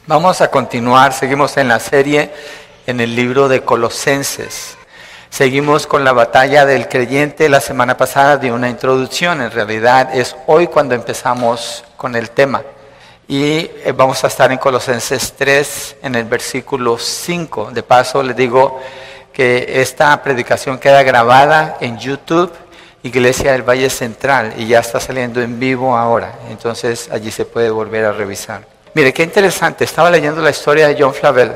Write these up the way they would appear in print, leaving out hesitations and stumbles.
Vamos a continuar, seguimos en la serie en el libro de Colosenses. Seguimos con la batalla del creyente. La semana pasada di una introducción, en realidad es hoy cuando empezamos con el tema. Y vamos a estar en Colosenses 3, en el versículo 5. De paso les digo que esta predicación queda grabada en YouTube, Iglesia del Valle Central, y ya está saliendo en vivo ahora. Entonces allí se puede volver a revisar. Mire, qué interesante, estaba leyendo la historia de John Flavel.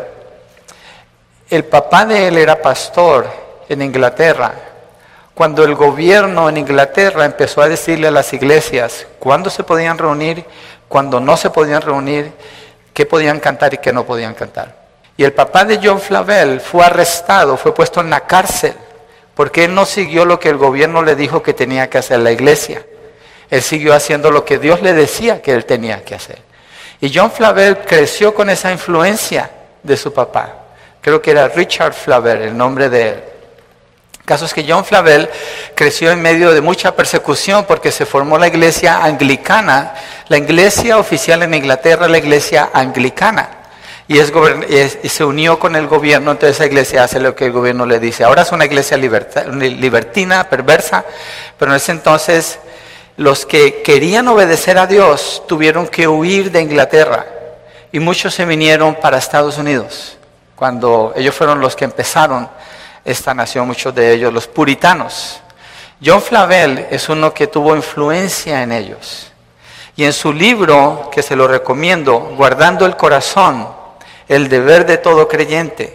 El papá de él era pastor en Inglaterra. Cuando el gobierno en Inglaterra empezó a decirle a las iglesias cuándo se podían reunir, cuándo no se podían reunir, qué podían cantar y qué no podían cantar. Y el papá de John Flavel fue arrestado, fue puesto en la cárcel, porque él no siguió lo que el gobierno le dijo que tenía que hacer la iglesia. Él siguió haciendo lo que Dios le decía que él tenía que hacer. Y John Flavel creció con esa influencia de su papá. Creo que era Richard Flavel, el nombre de él. El caso es que John Flavel creció en medio de mucha persecución porque se formó la iglesia anglicana. La iglesia oficial en Inglaterra es la iglesia anglicana. Y se unió con el gobierno, entonces esa iglesia hace lo que el gobierno le dice. Ahora es una iglesia libertina, perversa, pero en ese entonces los que querían obedecer a Dios tuvieron que huir de Inglaterra y muchos se vinieron para Estados Unidos. Cuando ellos fueron los que empezaron esta nación, muchos de ellos, los puritanos. John Flavel es uno que tuvo influencia en ellos. Y en su libro, que se lo recomiendo, Guardando el Corazón, el deber de todo creyente,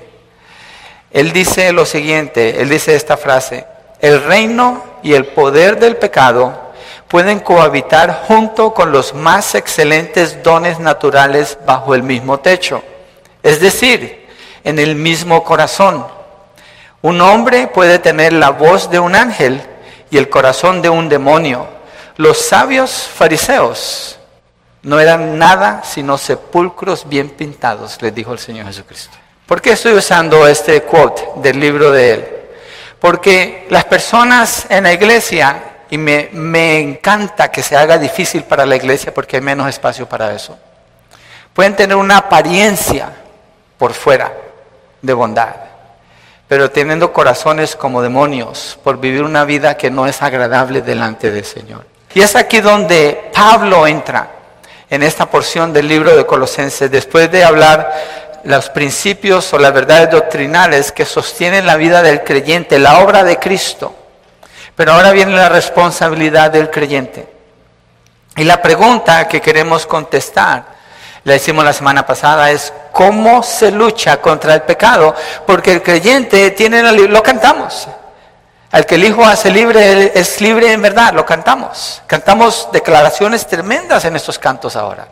él dice lo siguiente, él dice esta frase: el reino y el poder del pecado pueden cohabitar junto con los más excelentes dones naturales bajo el mismo techo, es decir, en el mismo corazón. Un hombre puede tener la voz de un ángel y el corazón de un demonio. Los sabios fariseos no eran nada sino sepulcros bien pintados, les dijo el Señor Jesucristo. ¿Por qué estoy usando este quote del libro de él? Porque las personas en la iglesia, y me encanta que se haga difícil para la iglesia porque hay menos espacio para eso, pueden tener una apariencia por fuera de bondad, pero teniendo corazones como demonios por vivir una vida que no es agradable delante del Señor. Y es aquí donde Pablo entra en esta porción del libro de Colosenses, después de hablar los principios o las verdades doctrinales que sostienen la vida del creyente, la obra de Cristo. Pero ahora viene la responsabilidad del creyente. Y la pregunta que queremos contestar, la hicimos la semana pasada, es ¿cómo se lucha contra el pecado? Porque el creyente lo cantamos. Al que el Hijo hace libre, él es libre en verdad, lo cantamos. Cantamos declaraciones tremendas en estos cantos ahora.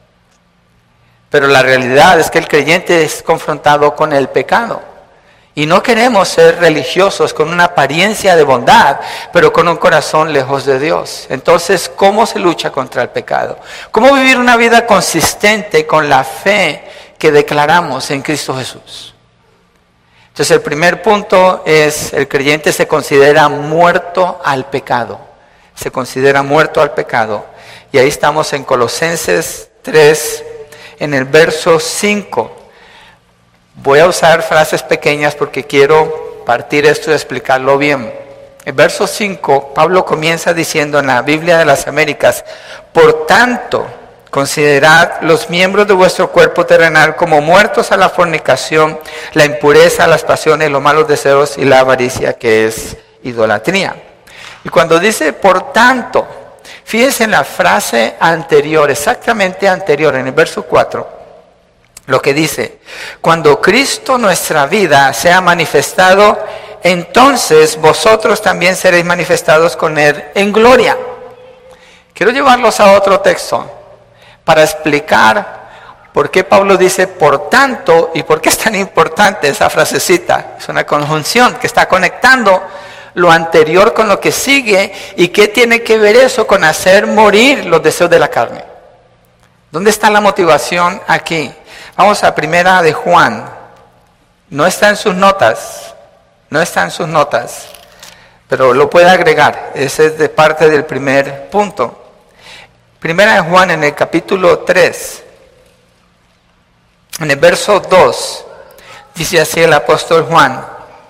Pero la realidad es que el creyente es confrontado con el pecado. Y no queremos ser religiosos con una apariencia de bondad, pero con un corazón lejos de Dios. Entonces, ¿cómo se lucha contra el pecado? ¿Cómo vivir una vida consistente con la fe que declaramos en Cristo Jesús? Entonces, el primer punto es, el creyente se considera muerto al pecado. Se considera muerto al pecado. Y ahí estamos en Colosenses 3, en el verso 5. Voy a usar frases pequeñas porque quiero partir esto y explicarlo bien. El verso 5, Pablo comienza diciendo en la Biblia de las Américas: por tanto, considerad los miembros de vuestro cuerpo terrenal como muertos a la fornicación, la impureza, las pasiones, los malos deseos y la avaricia, que es idolatría. Y cuando dice por tanto, fíjense en la frase anterior, exactamente anterior, en el verso 4. Lo que dice: cuando Cristo nuestra vida sea manifestado, entonces vosotros también seréis manifestados con Él en gloria. Quiero llevarlos a otro texto para explicar por qué Pablo dice por tanto y por qué es tan importante esa frasecita. Es una conjunción que está conectando lo anterior con lo que sigue. ¿Y qué tiene que ver eso con hacer morir los deseos de la carne? ¿Dónde está la motivación aquí? Vamos a Primera de Juan. No está en sus notas. No está en sus notas. Pero lo puede agregar. Ese es de parte del primer punto. Primera de Juan en el capítulo 3. En el verso 2, dice así el apóstol Juan: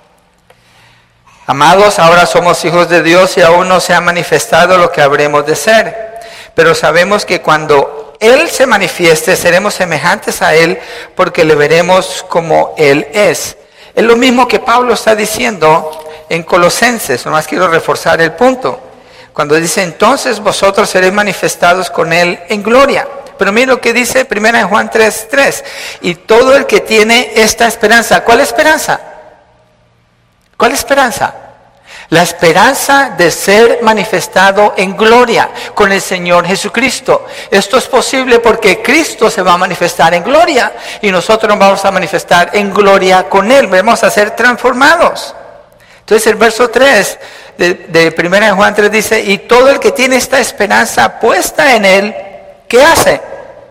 amados, ahora somos hijos de Dios y aún no se ha manifestado lo que habremos de ser. Pero sabemos que cuando Él se manifieste, seremos semejantes a Él, porque le veremos como Él es. Es lo mismo que Pablo está diciendo en Colosenses, nomás quiero reforzar el punto. Cuando dice, entonces vosotros seréis manifestados con Él en gloria. Pero mire lo que dice 1 Juan 3:3. Y todo el que tiene esta esperanza, ¿cuál esperanza? ¿Cuál esperanza? La esperanza de ser manifestado en gloria con el Señor Jesucristo. Esto es posible porque Cristo se va a manifestar en gloria y nosotros nos vamos a manifestar en gloria con Él. Vamos a ser transformados. Entonces el verso 3 de 1 Juan 3 dice, y todo el que tiene esta esperanza puesta en Él, ¿qué hace?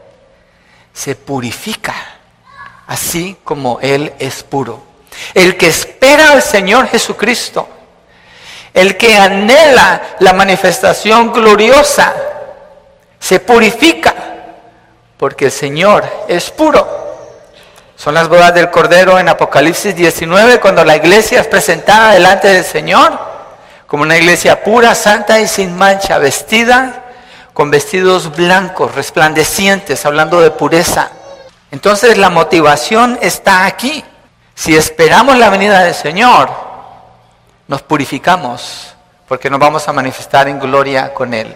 Se purifica, así como Él es puro. El que espera al Señor Jesucristo, el que anhela la manifestación gloriosa, se purifica, porque el Señor es puro. Son las bodas del Cordero en Apocalipsis 19, cuando la iglesia es presentada delante del Señor, como una iglesia pura, santa y sin mancha, vestida con vestidos blancos, resplandecientes, hablando de pureza. Entonces la motivación está aquí. Si esperamos la venida del Señor, nos purificamos, porque nos vamos a manifestar en gloria con Él.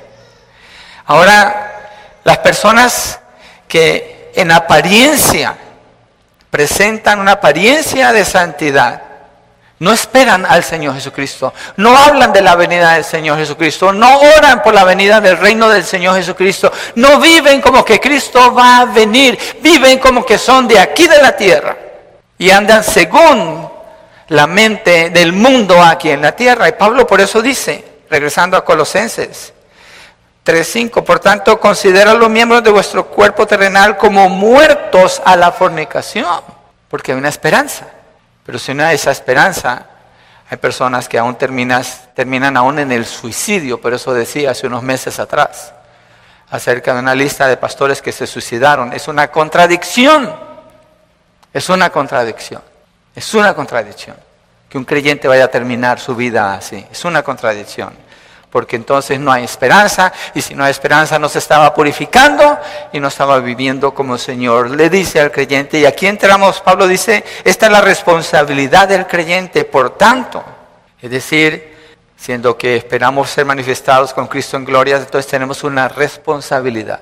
Ahora, las personas que en apariencia presentan una apariencia de santidad, no esperan al Señor Jesucristo, no hablan de la venida del Señor Jesucristo, no oran por la venida del reino del Señor Jesucristo, no viven como que Cristo va a venir, viven como que son de aquí de la tierra y andan según la mente del mundo aquí en la tierra. Y Pablo por eso dice, regresando a Colosenses 3:5, por tanto, considera los miembros de vuestro cuerpo terrenal como muertos a la fornicación, porque hay una esperanza. Pero si no hay esa esperanza, hay personas que aún terminan aún en el suicidio. Por eso decía hace unos meses atrás, acerca de una lista de pastores que se suicidaron. Es una contradicción. Es una contradicción. Es una contradicción. Que un creyente vaya a terminar su vida así. Es una contradicción. Porque entonces no hay esperanza, y si no hay esperanza no se estaba purificando y no estaba viviendo como el Señor le dice al creyente. Y aquí entramos, Pablo dice, esta es la responsabilidad del creyente, por tanto. Es decir, siendo que esperamos ser manifestados con Cristo en gloria, entonces tenemos una responsabilidad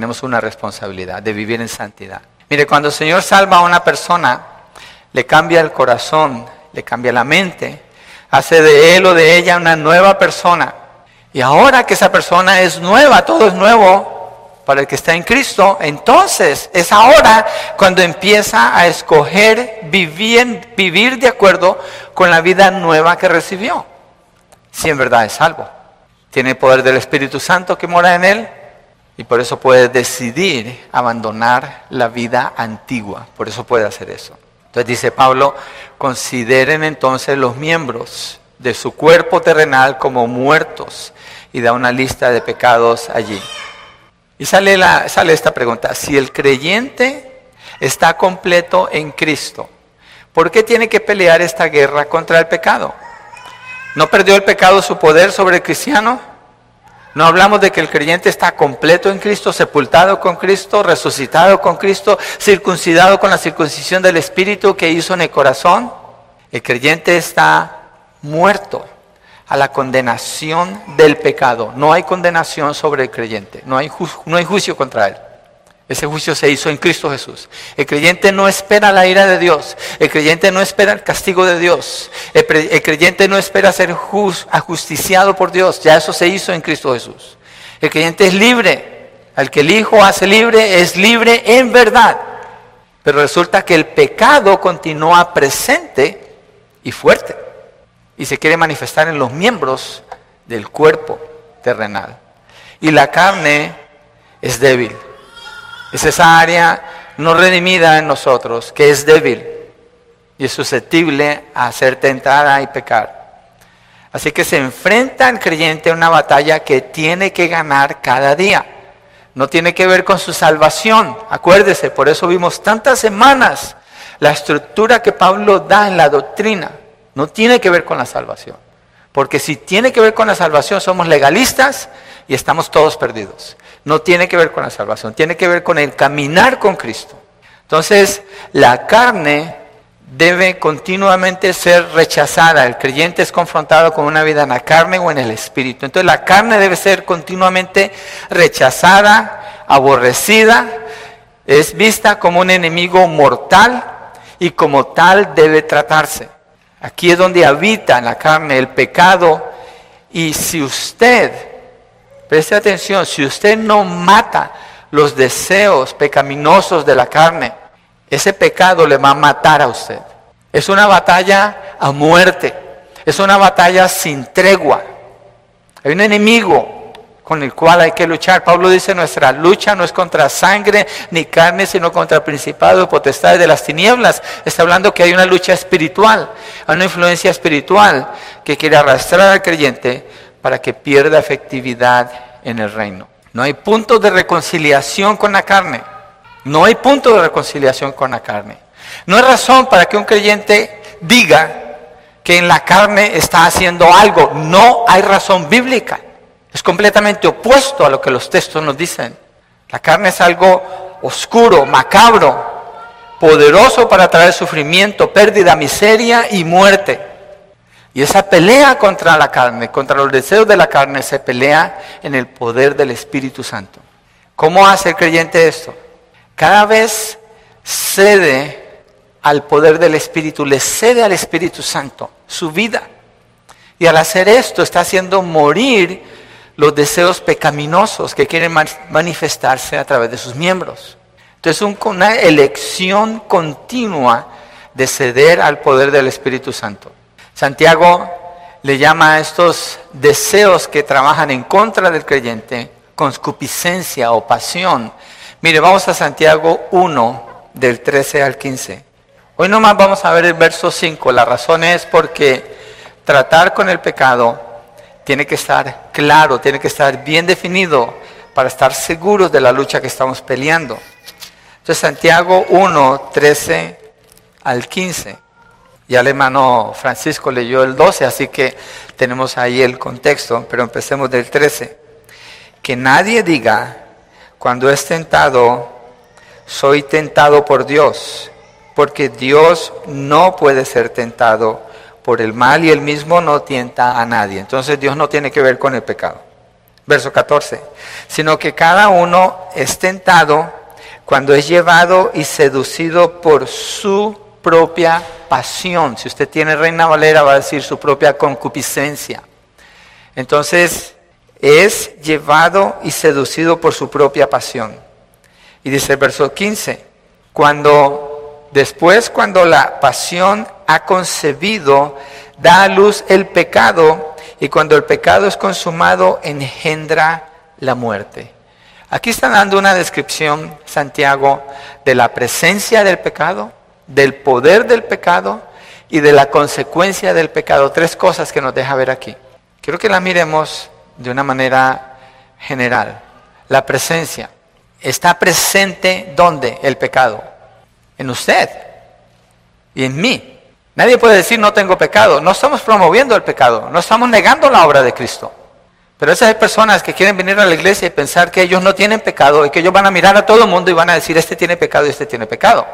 de vivir en santidad. Mire, cuando el Señor salva a una persona, le cambia el corazón, le cambia la mente, hace de él o de ella una nueva persona. Y ahora que esa persona es nueva, todo es nuevo para el que está en Cristo, entonces es ahora cuando empieza a escoger vivir de acuerdo con la vida nueva que recibió. Si en verdad es salvo. Tiene el poder del Espíritu Santo que mora en él y por eso puede decidir abandonar la vida antigua. Por eso puede hacer eso. Entonces dice Pablo, consideren entonces los miembros de su cuerpo terrenal como muertos, y da una lista de pecados allí. Y sale esta pregunta: si el creyente está completo en Cristo, ¿por qué tiene que pelear esta guerra contra el pecado? ¿No perdió el pecado su poder sobre el cristiano? ¿No hablamos de que el creyente está completo en Cristo, sepultado con Cristo, resucitado con Cristo, circuncidado con la circuncisión del Espíritu que hizo en el corazón? El creyente está muerto a la condenación del pecado. No hay condenación sobre el creyente, no hay juicio contra él. Ese juicio se hizo en Cristo Jesús. El creyente no espera la ira de Dios, el creyente no espera el castigo de Dios, el creyente no espera ser ajusticiado por Dios, ya eso se hizo en Cristo Jesús. El creyente es libre, al que el Hijo hace libre es libre en verdad. Pero resulta que el pecado continúa presente y fuerte. Y se quiere manifestar en los miembros del cuerpo terrenal. Y la carne es débil. Es esa área no redimida en nosotros, que es débil. Y es susceptible a ser tentada y pecar. Así que se enfrenta el creyente a una batalla que tiene que ganar cada día. No tiene que ver con su salvación. Acuérdese, por eso vimos tantas semanas la estructura que Pablo da en la doctrina. No tiene que ver con la salvación. Porque si tiene que ver con la salvación, somos legalistas y estamos todos perdidos. No tiene que ver con la salvación, tiene que ver con el caminar con Cristo. Entonces, la carne debe continuamente ser rechazada. El creyente es confrontado con una vida en la carne o en el espíritu. Entonces, la carne debe ser continuamente rechazada, aborrecida, es vista como un enemigo mortal y como tal debe tratarse. Aquí es donde habita en la carne el pecado, y si usted, preste atención, si usted no mata los deseos pecaminosos de la carne, ese pecado le va a matar a usted. Es una batalla a muerte, es una batalla sin tregua. Hay un enemigo con el cual hay que luchar. Pablo dice, nuestra lucha no es contra sangre ni carne, sino contra principados y potestades de las tinieblas. Está hablando que hay una lucha espiritual, hay una influencia espiritual que quiere arrastrar al creyente para que pierda efectividad en el reino. No hay punto de reconciliación con la carne. No hay punto de reconciliación con la carne. No hay razón para que un creyente diga que en la carne está haciendo algo. No hay razón bíblica. Es completamente opuesto a lo que los textos nos dicen. La carne es algo oscuro, macabro, poderoso para traer sufrimiento, pérdida, miseria y muerte. Y esa pelea contra la carne, contra los deseos de la carne, se pelea en el poder del Espíritu Santo. ¿Cómo hace el creyente esto? Cada vez cede al poder del Espíritu, le cede al Espíritu Santo su vida. Y al hacer esto está haciendo morir los deseos pecaminosos que quieren manifestarse a través de sus miembros. Entonces, una elección continua de ceder al poder del Espíritu Santo. Santiago le llama a estos deseos que trabajan en contra del creyente concupiscencia o pasión. Mire, vamos a Santiago 1, del 13 al 15. Hoy nomás vamos a ver el verso 5. La razón es porque tratar con el pecado tiene que estar claro, tiene que estar bien definido para estar seguros de la lucha que estamos peleando. Entonces, Santiago 1, 13 al 15. Ya el hermano Francisco leyó el 12, así que tenemos ahí el contexto, pero empecemos del 13. Que nadie diga, cuando es tentado, soy tentado por Dios, porque Dios no puede ser tentado por el mal y él mismo no tienta a nadie. Entonces Dios no tiene que ver con el pecado. Verso 14. Sino que cada uno es tentado cuando es llevado y seducido por su propia pasión. Si usted tiene Reina Valera va a decir su propia concupiscencia. Entonces es llevado y seducido por su propia pasión. Y dice el verso 15. Cuando la pasión ha concebido, da a luz el pecado, y cuando el pecado es consumado, engendra la muerte. Aquí está dando una descripción, Santiago, de la presencia del pecado, del poder del pecado y de la consecuencia del pecado. Tres cosas que nos deja ver aquí. Quiero que la miremos de una manera general. La presencia. ¿Está presente dónde el pecado? En usted y en mí. Nadie puede decir no tengo pecado. No estamos promoviendo el pecado, no estamos negando la obra de Cristo. Pero esas hay personas que quieren venir a la iglesia y pensar que ellos no tienen pecado y que ellos van a mirar a todo el mundo y van a decir este tiene pecado y este tiene pecado.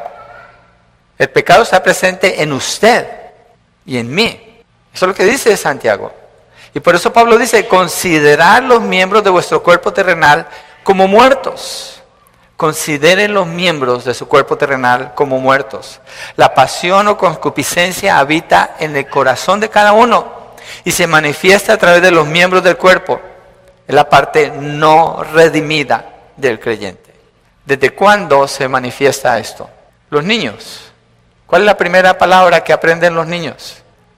El pecado está presente en usted y en mí. Eso es lo que dice Santiago. Y por eso Pablo dice, considerad los miembros de vuestro cuerpo terrenal como muertos. Consideren los miembros de su cuerpo terrenal como muertos. La pasión o concupiscencia habita en el corazón de cada uno y se manifiesta a través de los miembros del cuerpo. Es la parte no redimida del creyente. ¿Desde cuándo se manifiesta esto? Los niños. ¿Cuál es la primera palabra que aprenden los niños?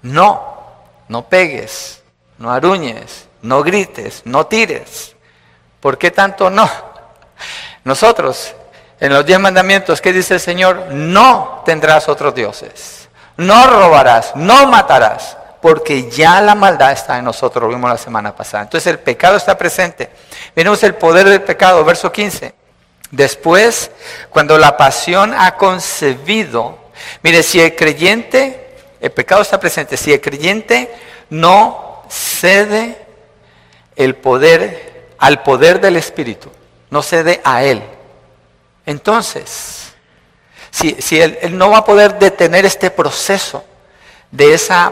No pegues, no aruñes, no grites, no tires. ¿Por qué tanto no? Nosotros, en los 10 mandamientos, ¿qué dice el Señor? No tendrás otros dioses, no robarás, no matarás, porque ya la maldad está en nosotros, lo vimos la semana pasada. Entonces el pecado está presente. Miremos el poder del pecado, verso 15. Después, cuando la pasión ha concebido, mire, si el creyente, el pecado está presente, si el creyente no cede el poder al poder del Espíritu, no cede a él, entonces, si él no va a poder detener este proceso de esa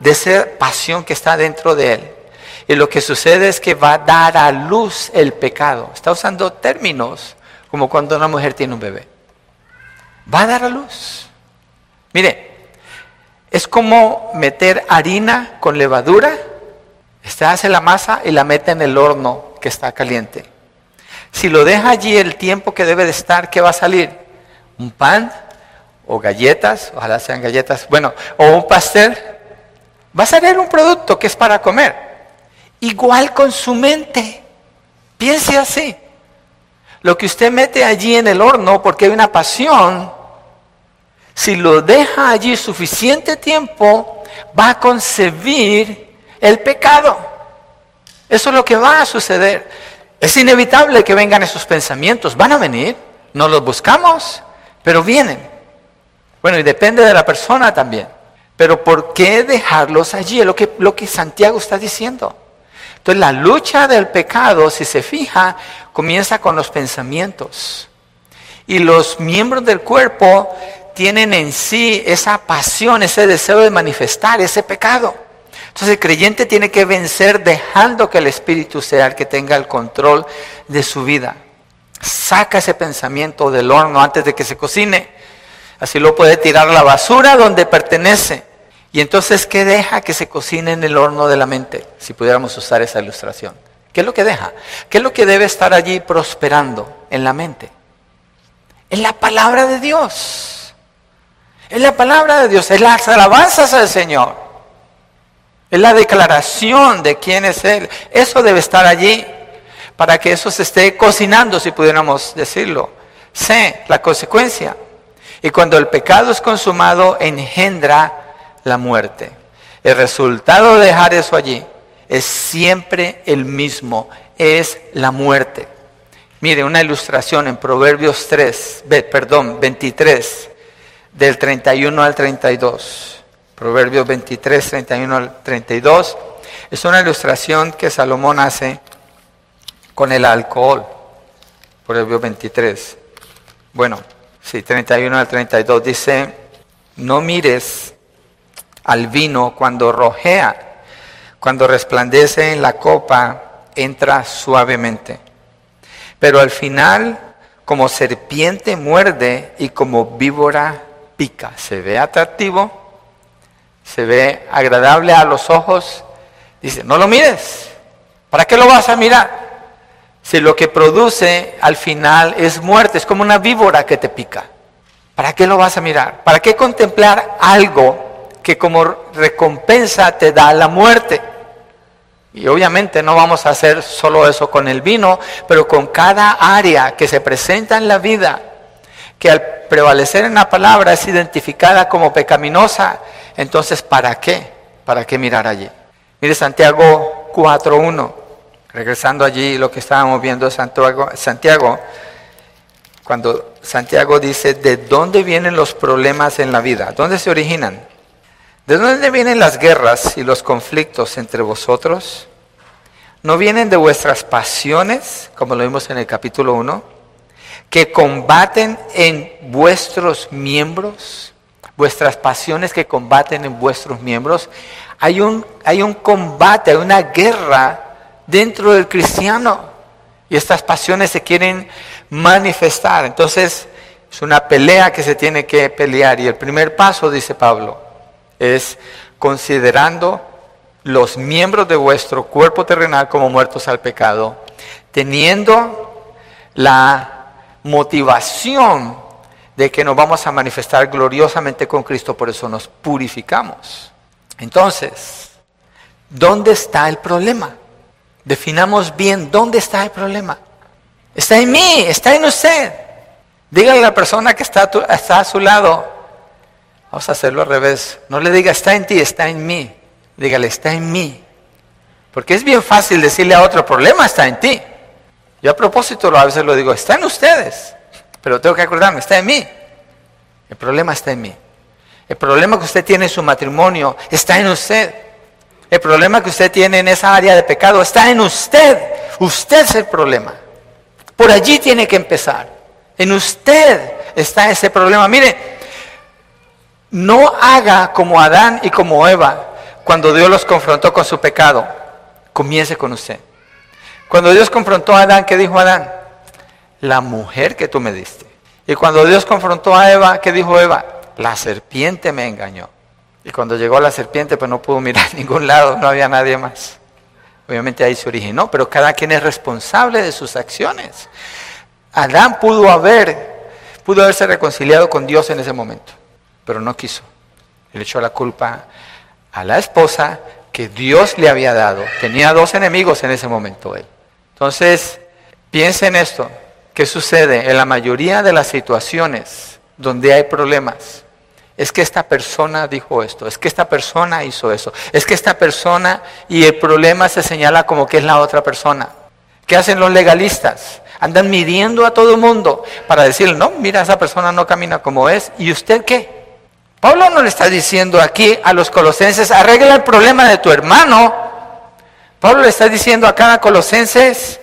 pasión que está dentro de él, y lo que sucede es que va a dar a luz el pecado. Está usando términos como cuando una mujer tiene un bebé. Va a dar a luz. Mire, es como meter harina con levadura. Usted hace la masa y la mete en el horno que está caliente. Si lo deja allí el tiempo que debe de estar, ¿qué va a salir? Un pan o galletas, ojalá sean galletas, bueno, o un pastel. Va a salir un producto que es para comer. Igual con su mente. Piense así. Lo que usted mete allí en el horno porque hay una pasión, si lo deja allí suficiente tiempo, va a concebir el pecado. Eso es lo que va a suceder. Es inevitable que vengan esos pensamientos. Van a venir, no los buscamos, pero vienen. Bueno, y depende de la persona también. Pero ¿por qué dejarlos allí? Es lo que Santiago está diciendo. Entonces la lucha del pecado, si se fija, comienza con los pensamientos. Y los miembros del cuerpo tienen en sí esa pasión, ese deseo de manifestar ese pecado. Entonces el creyente tiene que vencer dejando que el Espíritu sea el que tenga el control de su vida. Saca ese pensamiento del horno antes de que se cocine. Así lo puede tirar a la basura donde pertenece. Y entonces, ¿qué deja que se cocine en el horno de la mente? Si pudiéramos usar esa ilustración. ¿Qué es lo que deja? ¿Qué es lo que debe estar allí prosperando en la mente? Es la palabra de Dios. Es la palabra de Dios. Es las alabanzas al Señor. Es la declaración de quién es Él. Eso debe estar allí para que eso se esté cocinando, si pudiéramos decirlo. Sé la consecuencia. Y cuando el pecado es consumado, engendra la muerte. El resultado de dejar eso allí es siempre el mismo, es la muerte. Mire, una ilustración en Proverbios 23, del 31 al 32. Proverbios 23, 31 al 32. Es una ilustración que Salomón hace con el alcohol. Proverbios 23. Bueno, sí, 31 al 32 dice: no mires al vino cuando rojea, cuando resplandece en la copa, entra suavemente. Pero al final, como serpiente muerde y como víbora pica. Se ve atractivo, se ve agradable a los ojos. Dice, no lo mires. ¿Para qué lo vas a mirar? Si lo que produce al final es muerte, es como una víbora que te pica. ¿Para qué lo vas a mirar? ¿Para qué contemplar algo que como recompensa te da la muerte? Y obviamente no vamos a hacer solo eso con el vino, pero con cada área que se presenta en la vida, que al prevalecer en la palabra es identificada como pecaminosa. Entonces, ¿para qué? ¿Para qué mirar allí? Mire Santiago 4:1, regresando allí lo que estábamos viendo Santiago, cuando Santiago dice, ¿de dónde vienen los problemas en la vida? ¿Dónde se originan? ¿De dónde vienen las guerras y los conflictos entre vosotros? ¿No vienen de vuestras pasiones, como lo vimos en el capítulo 1, que combaten en vuestros miembros? Vuestras pasiones que combaten en vuestros miembros. Hay un combate, hay una guerra dentro del cristiano. Y estas pasiones se quieren manifestar. Entonces, es una pelea que se tiene que pelear. Y el primer paso, dice Pablo, es considerando los miembros de vuestro cuerpo terrenal como muertos al pecado, teniendo la motivación de que nos vamos a manifestar gloriosamente con Cristo, por eso nos purificamos. Entonces, ¿dónde está el problema? Definamos bien dónde está el problema. Está en mí, está en usted. Dígale a la persona que está a su lado. Vamos a hacerlo al revés. No le diga está en ti, está en mí. Dígale está en mí. Porque es bien fácil decirle a otro, el problema está en ti. Yo a propósito a veces lo digo, está en ustedes, pero tengo que acordarme, está en mí. El problema está en mí. El problema que usted tiene en su matrimonio está en usted. El problema que usted tiene en esa área de pecado está en usted. Usted es el problema. Por allí tiene que empezar. En usted está ese problema. Mire, no haga como Adán y como Eva cuando Dios los confrontó con su pecado. Comience con usted. Cuando Dios confrontó a Adán, ¿qué dijo Adán? La mujer que tú me diste. Y cuando Dios confrontó a Eva, ¿qué dijo Eva? La serpiente me engañó. Y cuando llegó la serpiente, pues no pudo mirar a ningún lado, no había nadie más. Obviamente ahí se originó, pero cada quien es responsable de sus acciones. Adán pudo haberse reconciliado con Dios en ese momento, pero no quiso. Le echó la culpa a la esposa que Dios le había dado. Tenía 2 enemigos en ese momento él. Entonces, piense en esto. ¿Qué sucede? En la mayoría de las situaciones donde hay problemas, es que esta persona dijo esto, es que esta persona hizo eso, es que esta persona, y el problema se señala como que es la otra persona. ¿Qué hacen los legalistas? Andan midiendo a todo el mundo para decirle, no, mira, esa persona no camina como es, ¿y usted qué? Pablo no le está diciendo aquí a los colosenses, arregla el problema de tu hermano. Pablo le está diciendo a cada colosenses,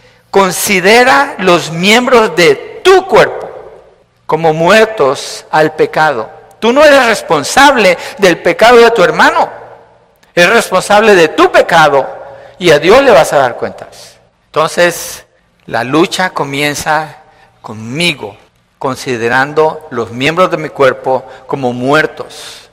considera los miembros de tu cuerpo como muertos al pecado. Tú no eres responsable del pecado de tu hermano. Eres responsable de tu pecado y a Dios le vas a dar cuentas. Entonces, la lucha comienza conmigo, considerando los miembros de mi cuerpo como muertos,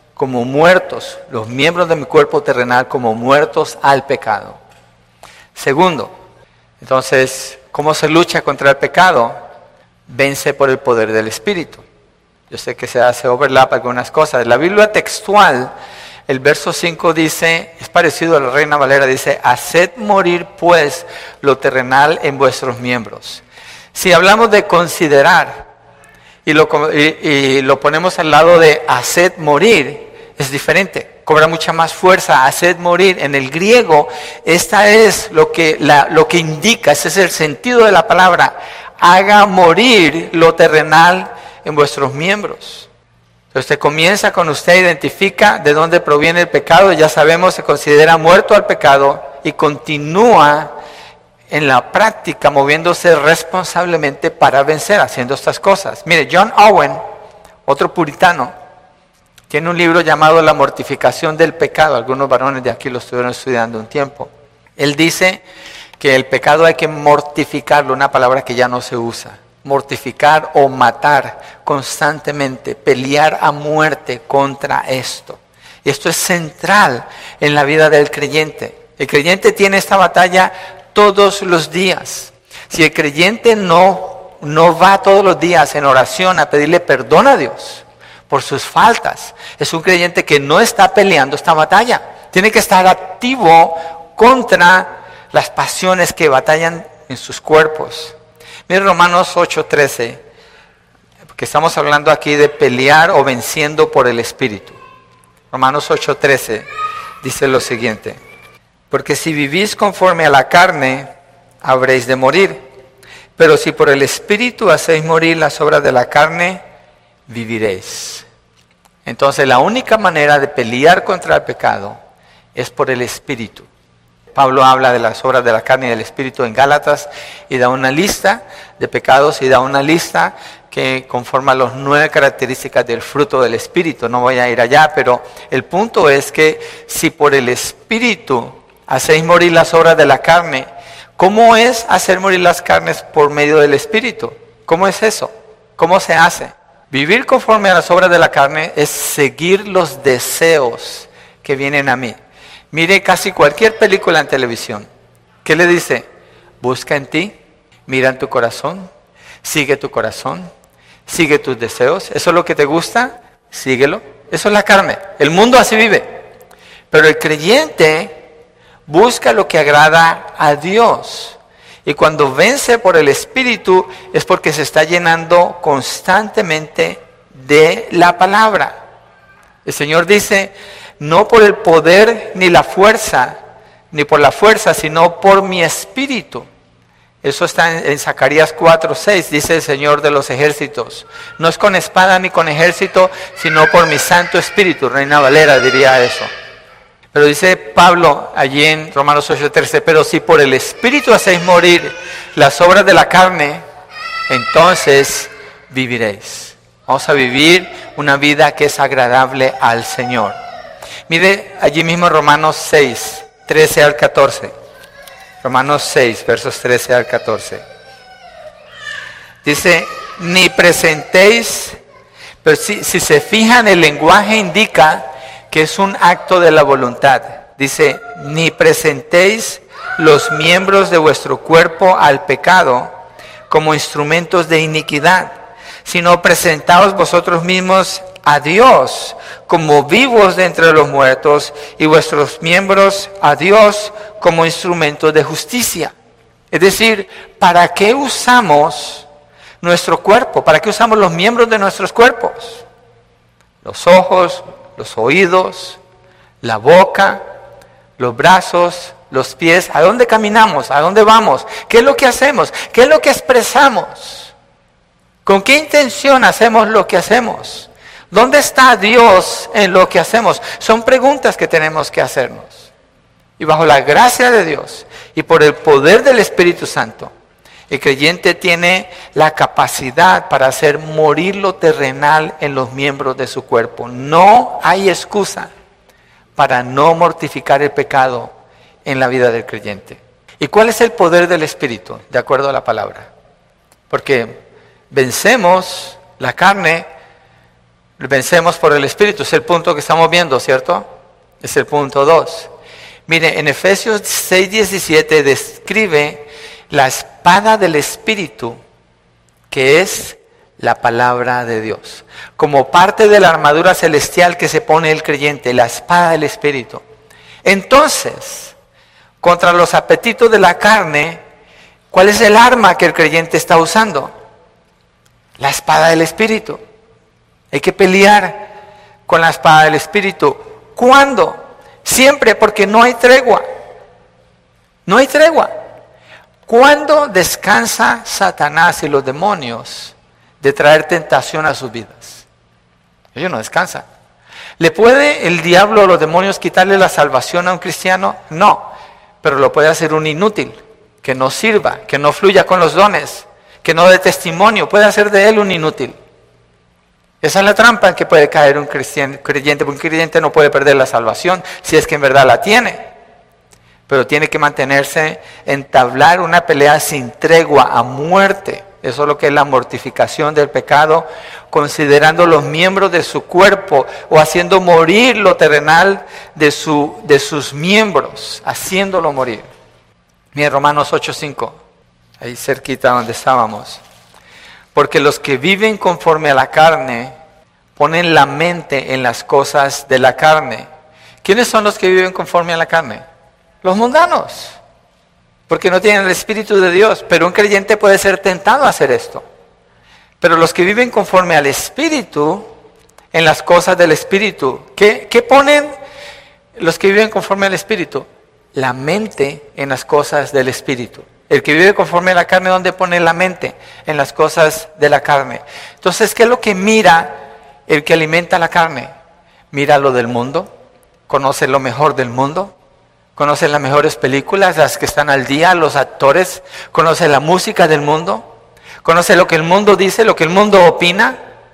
los miembros de mi cuerpo terrenal como muertos al pecado. Segundo, entonces, ¿cómo se lucha contra el pecado? Vence por el poder del Espíritu. Yo sé que se hace overlap algunas cosas. La Biblia textual, el verso 5 dice, es parecido a la Reina Valera, dice, haced morir pues lo terrenal en vuestros miembros. Si hablamos de considerar y lo ponemos al lado de haced morir, es diferente, cobra mucha más fuerza. Haced morir en el griego, esta es lo que indica, ese es el sentido de la palabra, haga morir lo terrenal en vuestros miembros. Entonces usted comienza con usted, identifica de dónde proviene el pecado, ya sabemos, se considera muerto al pecado y continúa en la práctica moviéndose responsablemente para vencer, haciendo estas cosas. Mire, John Owen, otro puritano, tiene un libro llamado La mortificación del pecado. Algunos varones de aquí lo estuvieron estudiando un tiempo. Él dice que el pecado hay que mortificarlo, una palabra que ya no se usa. Mortificar o matar constantemente, pelear a muerte contra esto. Y esto es central en la vida del creyente. El creyente tiene esta batalla todos los días. Si el creyente no va todos los días en oración a pedirle perdón a Dios por sus faltas, es un creyente que no está peleando esta batalla. Tiene que estar activo contra las pasiones que batallan en sus cuerpos. Miren Romanos 8:13, porque estamos hablando aquí de pelear o venciendo por el Espíritu. Romanos 8:13 dice lo siguiente: porque si vivís conforme a la carne, habréis de morir. Pero si por el Espíritu hacéis morir las obras de la carne, viviréis. Entonces la única manera de pelear contra el pecado es por el Espíritu. Pablo habla de las obras de la carne y del Espíritu en Gálatas y da una lista de pecados y da una lista que conforma las 9 características del fruto del Espíritu. No voy a ir allá, pero el punto es que si por el Espíritu hacéis morir las obras de la carne, ¿cómo es hacer morir las carnes por medio del Espíritu? ¿Cómo es eso? ¿Cómo se hace? Vivir conforme a las obras de la carne es seguir los deseos que vienen a mí. Mire casi cualquier película en televisión. ¿Qué le dice? Busca en ti, mira en tu corazón, sigue tu corazón, sigue tus deseos. ¿Eso es lo que te gusta? Síguelo. Eso es la carne. El mundo así vive. Pero el creyente busca lo que agrada a Dios. Y cuando vence por el Espíritu es porque se está llenando constantemente de la palabra. El Señor dice, no por el poder ni la fuerza, ni por la fuerza, sino por mi Espíritu, Eso está en Zacarías 4:6, dice el Señor de los ejércitos. No es con espada ni con ejército, sino por mi Santo Espíritu. Reina Valera diría eso. Pero dice Pablo allí en Romanos 8:13, pero si por el Espíritu hacéis morir las obras de la carne, entonces viviréis. Vamos a vivir una vida que es agradable al Señor. Mire allí mismo Romanos 6:13 al 14. Romanos 6, versos 13 al 14. Dice, ni presentéis, pero si se fijan, el lenguaje indica que es un acto de la voluntad. Dice, ni presentéis los miembros de vuestro cuerpo al pecado como instrumentos de iniquidad, sino presentaos vosotros mismos a Dios como vivos de entre los muertos y vuestros miembros a Dios como instrumentos de justicia. Es decir, ¿para qué usamos nuestro cuerpo? ¿Para qué usamos los miembros de nuestros cuerpos? Los ojos, los oídos, la boca, los brazos, los pies. ¿A dónde caminamos? ¿A dónde vamos? ¿Qué es lo que hacemos? ¿Qué es lo que expresamos? ¿Con qué intención hacemos lo que hacemos? ¿Dónde está Dios en lo que hacemos? Son preguntas que tenemos que hacernos. Y bajo la gracia de Dios y por el poder del Espíritu Santo, el creyente tiene la capacidad para hacer morir lo terrenal en los miembros de su cuerpo. No hay excusa para no mortificar el pecado en la vida del creyente. ¿Y cuál es el poder del Espíritu, de acuerdo a la palabra? Porque vencemos la carne, vencemos por el Espíritu. Es el punto que estamos viendo, ¿cierto? Es el punto 2. Mire, en Efesios 6:17 describe la espada del Espíritu, que es la palabra de Dios, como parte de la armadura celestial que se pone el creyente, la espada del Espíritu. Entonces, contra los apetitos de la carne, ¿cuál es el arma que el creyente está usando? La espada del Espíritu. Hay que pelear con la espada del Espíritu. ¿Cuándo? Siempre, porque no hay tregua. No hay tregua. ¿Cuándo descansa Satanás y los demonios de traer tentación a sus vidas? Ellos no descansan. ¿Le puede el diablo o los demonios quitarle la salvación a un cristiano? No, pero lo puede hacer un inútil, que no sirva, que no fluya con los dones, que no dé testimonio, puede hacer de él un inútil. Esa es la trampa en que puede caer un creyente, porque un creyente no puede perder la salvación si es que en verdad la tiene. Pero tiene que mantenerse, entablar una pelea sin tregua a muerte. Eso es lo que es la mortificación del pecado, considerando los miembros de su cuerpo o haciendo morir lo terrenal de sus miembros, haciéndolo morir. Mira Romanos 8:5, ahí cerquita donde estábamos. Porque los que viven conforme a la carne ponen la mente en las cosas de la carne. ¿Quiénes son los que viven conforme a la carne? Los mundanos, porque no tienen el Espíritu de Dios. Pero un creyente puede ser tentado a hacer esto. Pero los que viven conforme al Espíritu, en las cosas del Espíritu, ¿qué ponen los que viven conforme al Espíritu? La mente en las cosas del Espíritu. El que vive conforme a la carne, ¿dónde pone la mente? En las cosas de la carne. Entonces, ¿qué es lo que mira el que alimenta la carne? Mira lo del mundo, conoce lo mejor del mundo, conoce las mejores películas, las que están al día, los actores, conoce la música del mundo, conoce lo que el mundo dice, lo que el mundo opina.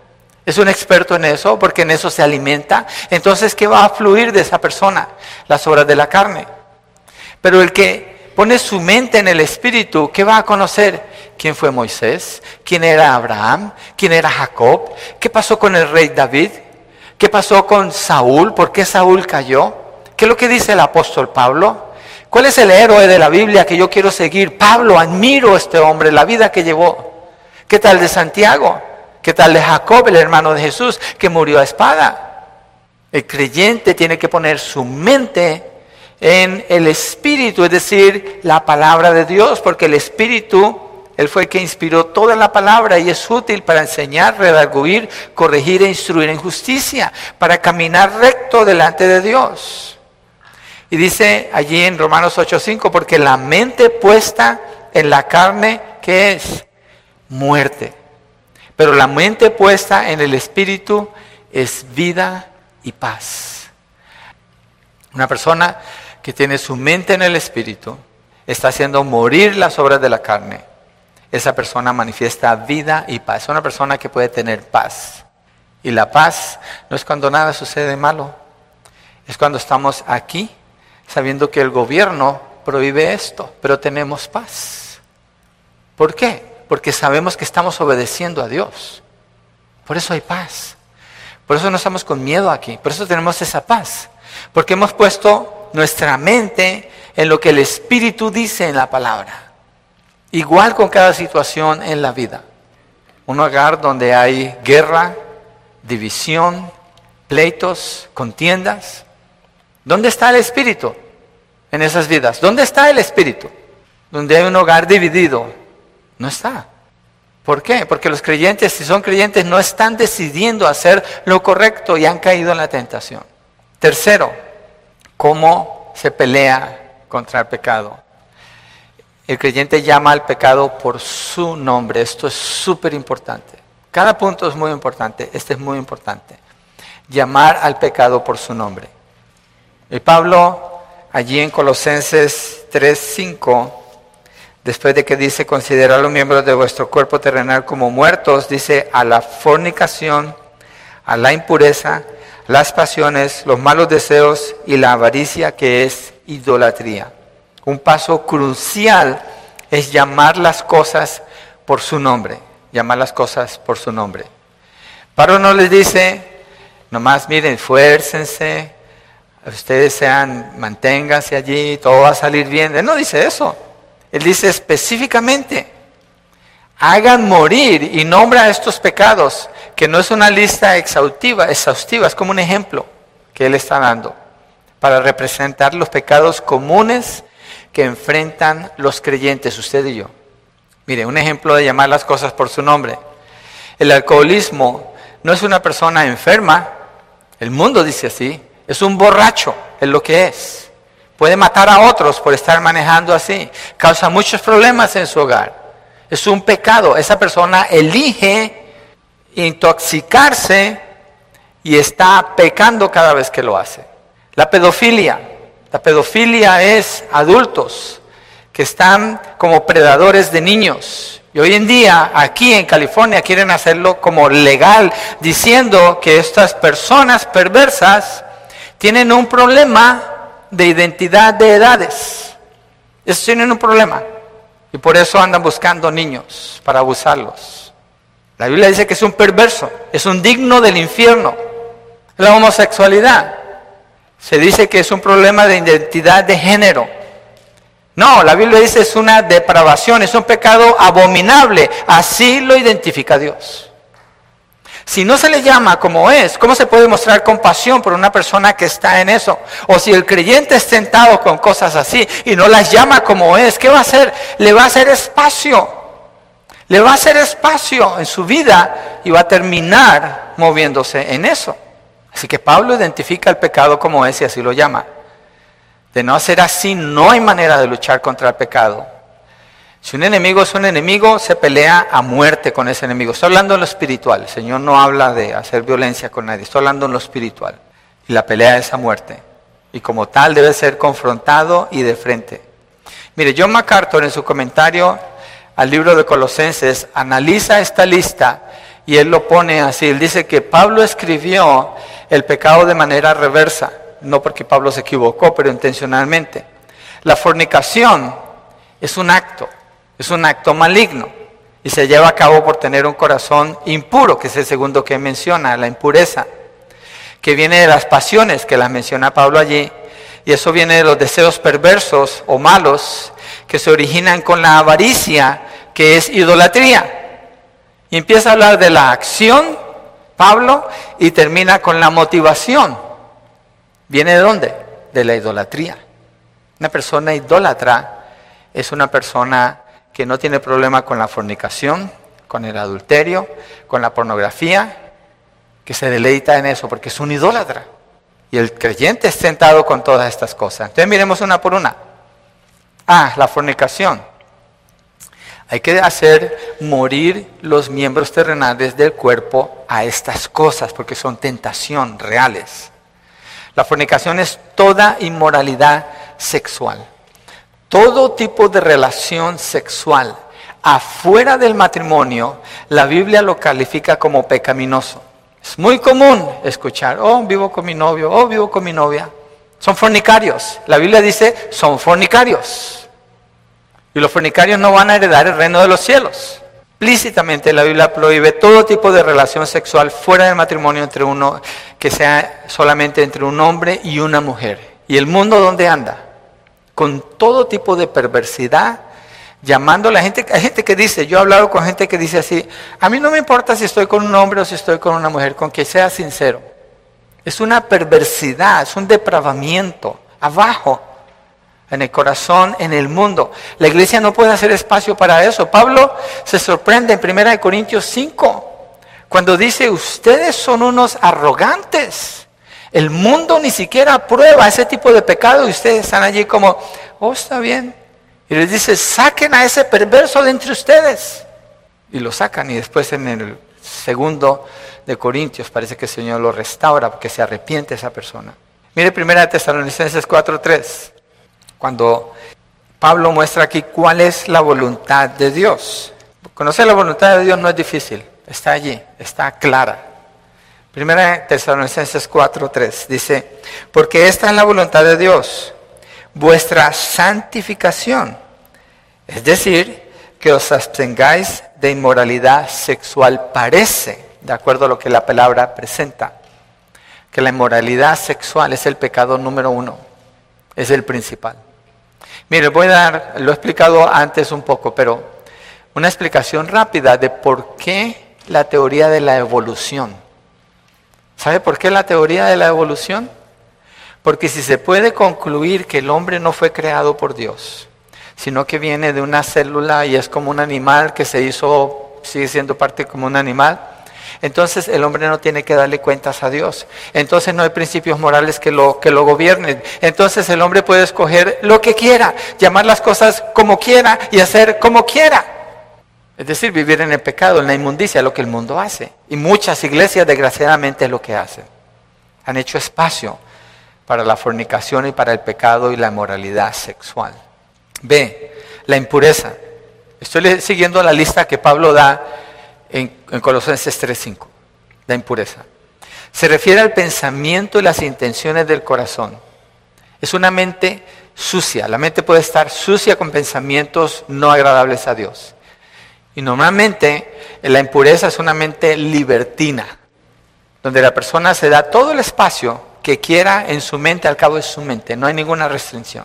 Es un experto en eso, porque en eso se alimenta. Entonces, ¿qué va a fluir de esa persona? Las obras de la carne. Pero el que pone su mente en el Espíritu, ¿qué va a conocer? ¿Quién fue Moisés? ¿Quién era Abraham? ¿Quién era Jacob? ¿Qué pasó con el rey David? ¿Qué pasó con Saúl? ¿Por qué Saúl cayó? ¿Qué es lo que dice el apóstol Pablo? ¿Cuál es el héroe de la Biblia que yo quiero seguir? Pablo, admiro a este hombre, la vida que llevó. ¿Qué tal de Santiago? ¿Qué tal de Jacob, el hermano de Jesús, que murió a espada? El creyente tiene que poner su mente en el Espíritu, es decir, la palabra de Dios, porque el Espíritu, Él fue el que inspiró toda la palabra y es útil para enseñar, redarguir, corregir e instruir en justicia, para caminar recto delante de Dios. Y dice allí en Romanos 8:5, porque la mente puesta en la carne, ¿qué es? Muerte. Pero la mente puesta en el Espíritu es vida y paz. Una persona que tiene su mente en el Espíritu está haciendo morir las obras de la carne. Esa persona manifiesta vida y paz. Es una persona que puede tener paz. Y la paz no es cuando nada sucede malo. Es cuando estamos aquí sabiendo que el gobierno prohíbe esto, pero tenemos paz. ¿Por qué? Porque sabemos que estamos obedeciendo a Dios. Por eso hay paz. Por eso no estamos con miedo aquí. Por eso tenemos esa paz. Porque hemos puesto nuestra mente en lo que el Espíritu dice en la palabra. Igual con cada situación en la vida. Un hogar donde hay guerra, división, pleitos, contiendas. ¿Dónde está el Espíritu en esas vidas? ¿Dónde está el Espíritu? Donde hay un hogar dividido, no está. ¿Por qué? Porque los creyentes, si son creyentes, no están decidiendo hacer lo correcto y han caído en la tentación. Tercero, ¿cómo se pelea contra el pecado? El creyente llama al pecado por su nombre. Esto es súper importante. Cada punto es muy importante. Este es muy importante. Llamar al pecado por su nombre. Y Pablo, allí en Colosenses 3:5, después de que dice, considerad a los miembros de vuestro cuerpo terrenal como muertos, dice, a la fornicación, a la impureza, las pasiones, los malos deseos y la avaricia, que es idolatría. Un paso crucial es llamar las cosas por su nombre. Llamar las cosas por su nombre. Pablo no les dice, nomás miren, esfuércense, ustedes manténganse allí, todo va a salir bien. Él no dice eso. Él dice específicamente, hagan morir y nombra estos pecados, que no es una lista exhaustiva, es como un ejemplo que él está dando, para representar los pecados comunes que enfrentan los creyentes, usted y yo. Mire, un ejemplo de llamar las cosas por su nombre. El alcoholismo no es una persona enferma, el mundo dice así, es un borracho, es lo que es. Puede matar a otros por estar manejando así, causa muchos problemas en su hogar. Es un pecado, esa persona elige intoxicarse y está pecando cada vez que lo hace. La pedofilia es adultos que están como predadores de niños. Y hoy en día, aquí en California, quieren hacerlo como legal, diciendo que estas personas perversas tienen un problema de identidad de edades. Ellos tienen un problema. Y por eso andan buscando niños para abusarlos. La Biblia dice que es un perverso, es un digno del infierno. La homosexualidad. Se dice que es un problema de identidad de género. No, la Biblia dice es una depravación, es un pecado abominable. Así lo identifica Dios. Si no se le llama como es, ¿cómo se puede mostrar compasión por una persona que está en eso? O si el creyente es tentado con cosas así y no las llama como es, ¿qué va a hacer? Le va a hacer espacio. Le va a hacer espacio en su vida y va a terminar moviéndose en eso. Así que Pablo identifica el pecado como es y así lo llama. De no hacer así, no hay manera de luchar contra el pecado. Si un enemigo es un enemigo, se pelea a muerte con ese enemigo. Estoy hablando en lo espiritual. El Señor no habla de hacer violencia con nadie. Estoy hablando en lo espiritual. Y la pelea es a muerte. Y como tal debe ser confrontado y de frente. Mire, John MacArthur en su comentario al libro de Colosenses analiza esta lista y él lo pone así. Él dice que Pablo escribió el pecado de manera reversa. No porque Pablo se equivocó, pero intencionalmente. La fornicación es un acto maligno y se lleva a cabo por tener un corazón impuro, que es el segundo que menciona, la impureza, que viene de las pasiones que las menciona Pablo allí, y eso viene de los deseos perversos o malos que se originan con la avaricia, que es idolatría. Y empieza a hablar de la acción, Pablo, y termina con la motivación. ¿Viene de dónde? De la idolatría. Una persona idólatra es una persona que no tiene problema con la fornicación, con el adulterio, con la pornografía, que se deleita en eso porque es un idólatra. Y el creyente es tentado con todas estas cosas. Entonces miremos una por una. La fornicación. Hay que hacer morir los miembros terrenales del cuerpo a estas cosas, porque son tentación reales. La fornicación es toda inmoralidad sexual. Todo tipo de relación sexual afuera del matrimonio, la Biblia lo califica como pecaminoso. Es muy común escuchar, oh, vivo con mi novio, oh, vivo con mi novia. Son fornicarios. La Biblia dice, son fornicarios. Y los fornicarios no van a heredar el reino de los cielos. Explícitamente la Biblia prohíbe todo tipo de relación sexual fuera del matrimonio entre uno, que sea solamente entre un hombre y una mujer. ¿Y el mundo dónde anda? Con todo tipo de perversidad, llamando a la gente. Hay gente que dice, yo he hablado con gente que dice así, a mí no me importa si estoy con un hombre o si estoy con una mujer, con que sea sincero. Es una perversidad, es un depravamiento, abajo, en el corazón, en el mundo. La iglesia no puede hacer espacio para eso. Pablo se sorprende en 1 Corintios 5, cuando dice, ustedes son unos arrogantes. El mundo ni siquiera aprueba ese tipo de pecado y ustedes están allí como, oh, está bien. Y les dice, saquen a ese perverso de entre ustedes. Y lo sacan, y después en el 2 de Corintios parece que el Señor lo restaura porque se arrepiente esa persona. Mire 1 Tesalonicenses 4:3, cuando Pablo muestra aquí cuál es la voluntad de Dios. Conocer la voluntad de Dios no es difícil, está allí, está clara. 1 Tesalonicenses 4:3 dice, porque esta es la voluntad de Dios, vuestra santificación, es decir, que os abstengáis de inmoralidad sexual. Parece, de acuerdo a lo que la palabra presenta, que la inmoralidad sexual es el pecado número 1, es el principal. Mire, voy a dar, lo he explicado antes un poco, pero una explicación rápida de por qué la teoría de la evolución. ¿Sabe por qué la teoría de la evolución? Porque si se puede concluir que el hombre no fue creado por Dios, sino que viene de una célula y es como un animal que se hizo, sigue siendo parte como un animal, entonces el hombre no tiene que darle cuentas a Dios. Entonces no hay principios morales que lo gobiernen. Entonces el hombre puede escoger lo que quiera, llamar las cosas como quiera y hacer como quiera. Es decir, vivir en el pecado, en la inmundicia, lo que el mundo hace. Y muchas iglesias desgraciadamente es lo que hacen. Han hecho espacio para la fornicación y para el pecado y la inmoralidad sexual. B, la impureza. Estoy siguiendo la lista que Pablo da en Colosenses 3:5, la impureza. Se refiere al pensamiento y las intenciones del corazón. Es una mente sucia. La mente puede estar sucia con pensamientos no agradables a Dios. Y normalmente la impureza es una mente libertina, donde la persona se da todo el espacio que quiera en su mente, al cabo de su mente. No hay ninguna restricción.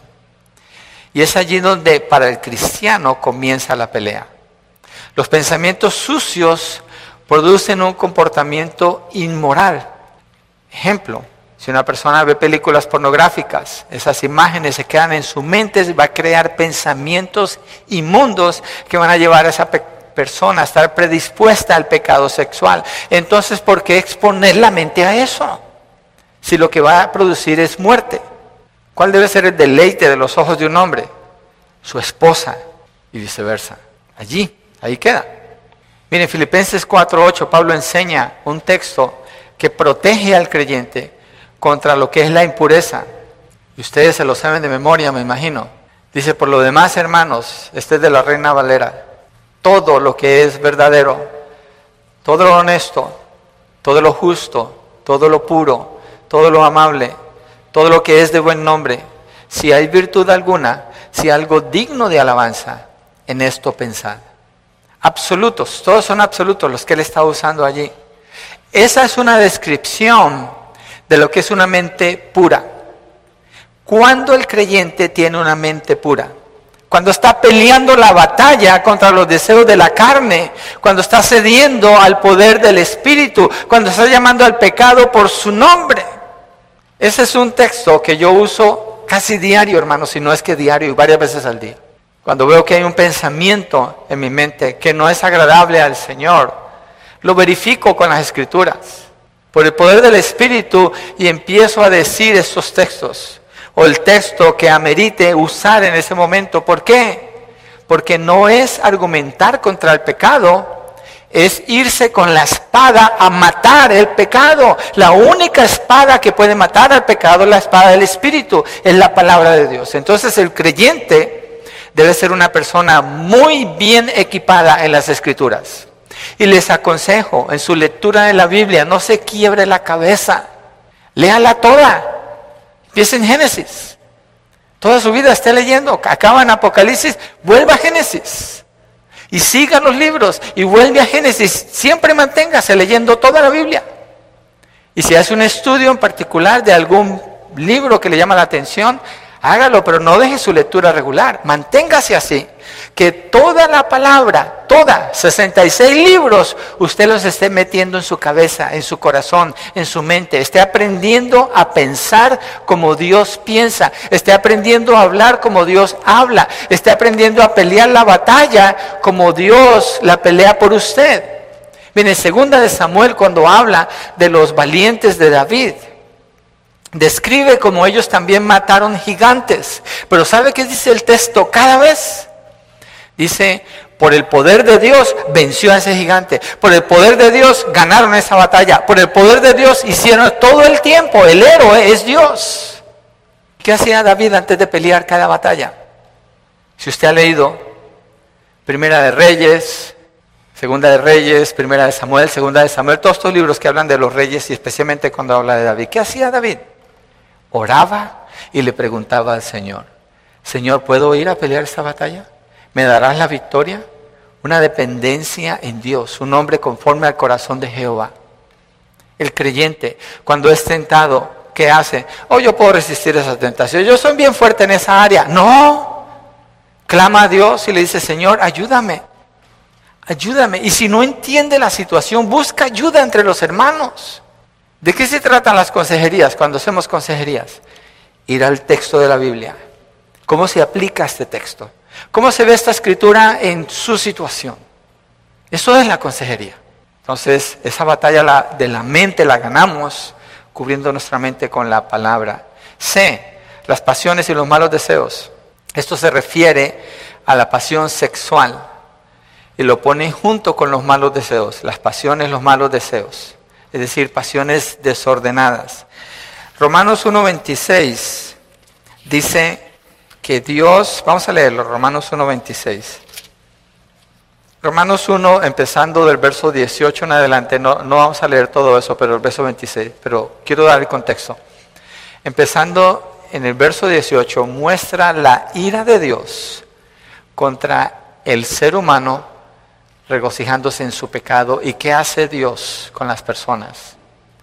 Y es allí donde para el cristiano comienza la pelea. Los pensamientos sucios producen un comportamiento inmoral. Ejemplo, si una persona ve películas pornográficas, esas imágenes se quedan en su mente, va a crear pensamientos inmundos que van a llevar a esa persona a estar predispuesta al pecado sexual. Entonces, ¿por qué exponer la mente a eso? Si lo que va a producir es muerte. ¿Cuál debe ser el deleite de los ojos de un hombre? Su esposa y viceversa. Ahí queda. Miren, Filipenses 4:8, Pablo enseña un texto que protege al creyente contra lo que es la impureza. Y ustedes se lo saben de memoria, me imagino. Dice, por lo demás, hermanos, este es de la Reina Valera, todo lo que es verdadero, todo lo honesto, todo lo justo, todo lo puro, todo lo amable, todo lo que es de buen nombre, si hay virtud alguna, si algo digno de alabanza, en esto pensad. Absolutos, todos son absolutos los que él está usando allí. Esa es una descripción de lo que es una mente pura. ¿Cuándo el creyente tiene una mente pura? Cuando está peleando la batalla contra los deseos de la carne, cuando está cediendo al poder del Espíritu, cuando está llamando al pecado por su nombre. Ese es un texto que yo uso casi diario, hermanos, si no es que diario y varias veces al día. Cuando veo que hay un pensamiento en mi mente que no es agradable al Señor, lo verifico con las Escrituras, por el poder del Espíritu, y empiezo a decir estos textos, o el texto que amerite usar en ese momento. ¿Por qué? porque no es argumentar contra el pecado, es irse con la espada a matar el pecado. La única espada que puede matar al pecado es la espada del Espíritu, es la palabra de Dios. Entonces el creyente debe ser una persona muy bien equipada en las Escrituras. Y les aconsejo, en su lectura de la Biblia, no se quiebre la cabeza. Léala toda. Empieza en Génesis. Toda su vida esté leyendo. Acaba en Apocalipsis, vuelva a Génesis. Y siga los libros y vuelve a Génesis. Siempre manténgase leyendo toda la Biblia. Y si hace un estudio en particular de algún libro que le llama la atención, hágalo, pero no deje su lectura regular. Manténgase así. Que toda la palabra, 66 libros, usted los esté metiendo en su cabeza, en su corazón, en su mente. Esté aprendiendo a pensar como Dios piensa. Esté aprendiendo a hablar como Dios habla. Esté aprendiendo a pelear la batalla como Dios la pelea por usted. Miren, segunda de Samuel, cuando habla de los valientes de David, describe como ellos también mataron gigantes. Pero ¿sabe qué dice el texto cada vez? Dice, por el poder de Dios venció a ese gigante. Por el poder de Dios ganaron esa batalla. Por el poder de Dios hicieron todo el tiempo. El héroe es Dios. ¿Qué hacía David antes de pelear cada batalla? Si usted ha leído Primera de Reyes, Segunda de Reyes, Primera de Samuel, Segunda de Samuel, todos estos libros que hablan de los reyes y especialmente cuando habla de David. ¿Qué hacía David? Oraba y le preguntaba al Señor, Señor, ¿puedo ir a pelear esta batalla? ¿Me darás la victoria? Una dependencia en Dios, un hombre conforme al corazón de Jehová. El creyente, cuando es tentado, ¿qué hace? Oh, yo puedo resistir esa tentación, yo soy bien fuerte en esa área. No, clama a Dios y le dice, Señor, ayúdame, ayúdame. Y si no entiende la situación, busca ayuda entre los hermanos. ¿De qué se tratan las consejerías cuando hacemos consejerías? Ir al texto de la Biblia. ¿Cómo se aplica este texto? ¿Cómo se ve esta escritura en su situación? Eso es la consejería. Entonces, esa batalla de la mente la ganamos cubriendo nuestra mente con la palabra. C, las pasiones y los malos deseos. Esto se refiere a la pasión sexual y lo pone junto con los malos deseos. Las pasiones, los malos deseos. Es decir, pasiones desordenadas. Romanos 1:26 dice que Dios, vamos a leerlo, Romanos 1:26. Romanos 1, empezando del verso 18 en adelante, no vamos a leer todo eso, pero el verso 26, pero quiero dar el contexto. Empezando en el verso 18, muestra la ira de Dios contra el ser humano regocijándose en su pecado. ¿Y qué hace Dios con las personas?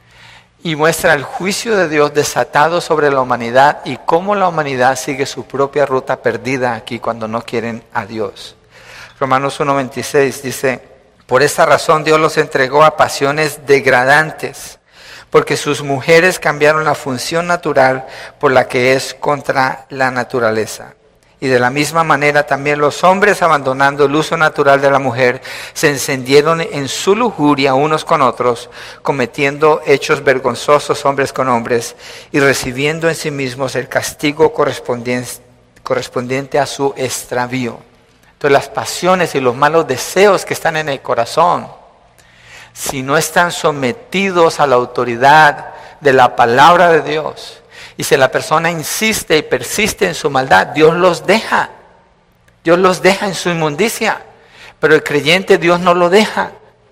Y muestra el juicio de Dios desatado sobre la humanidad y cómo la humanidad sigue su propia ruta perdida aquí cuando no quieren a Dios. Romanos 1:26 dice, por esta razón Dios los entregó a pasiones degradantes, porque sus mujeres cambiaron la función natural por la que es contra la naturaleza. Y de la misma manera también los hombres, abandonando el uso natural de la mujer, se encendieron en su lujuria unos con otros, cometiendo hechos vergonzosos hombres con hombres, y recibiendo en sí mismos el castigo correspondiente a su extravío. Entonces las pasiones y los malos deseos que están en el corazón, si no están sometidos a la autoridad de la palabra de Dios, y si la persona insiste y persiste en su maldad, Dios los deja. Dios los deja en su inmundicia. Pero el creyente Dios no lo deja.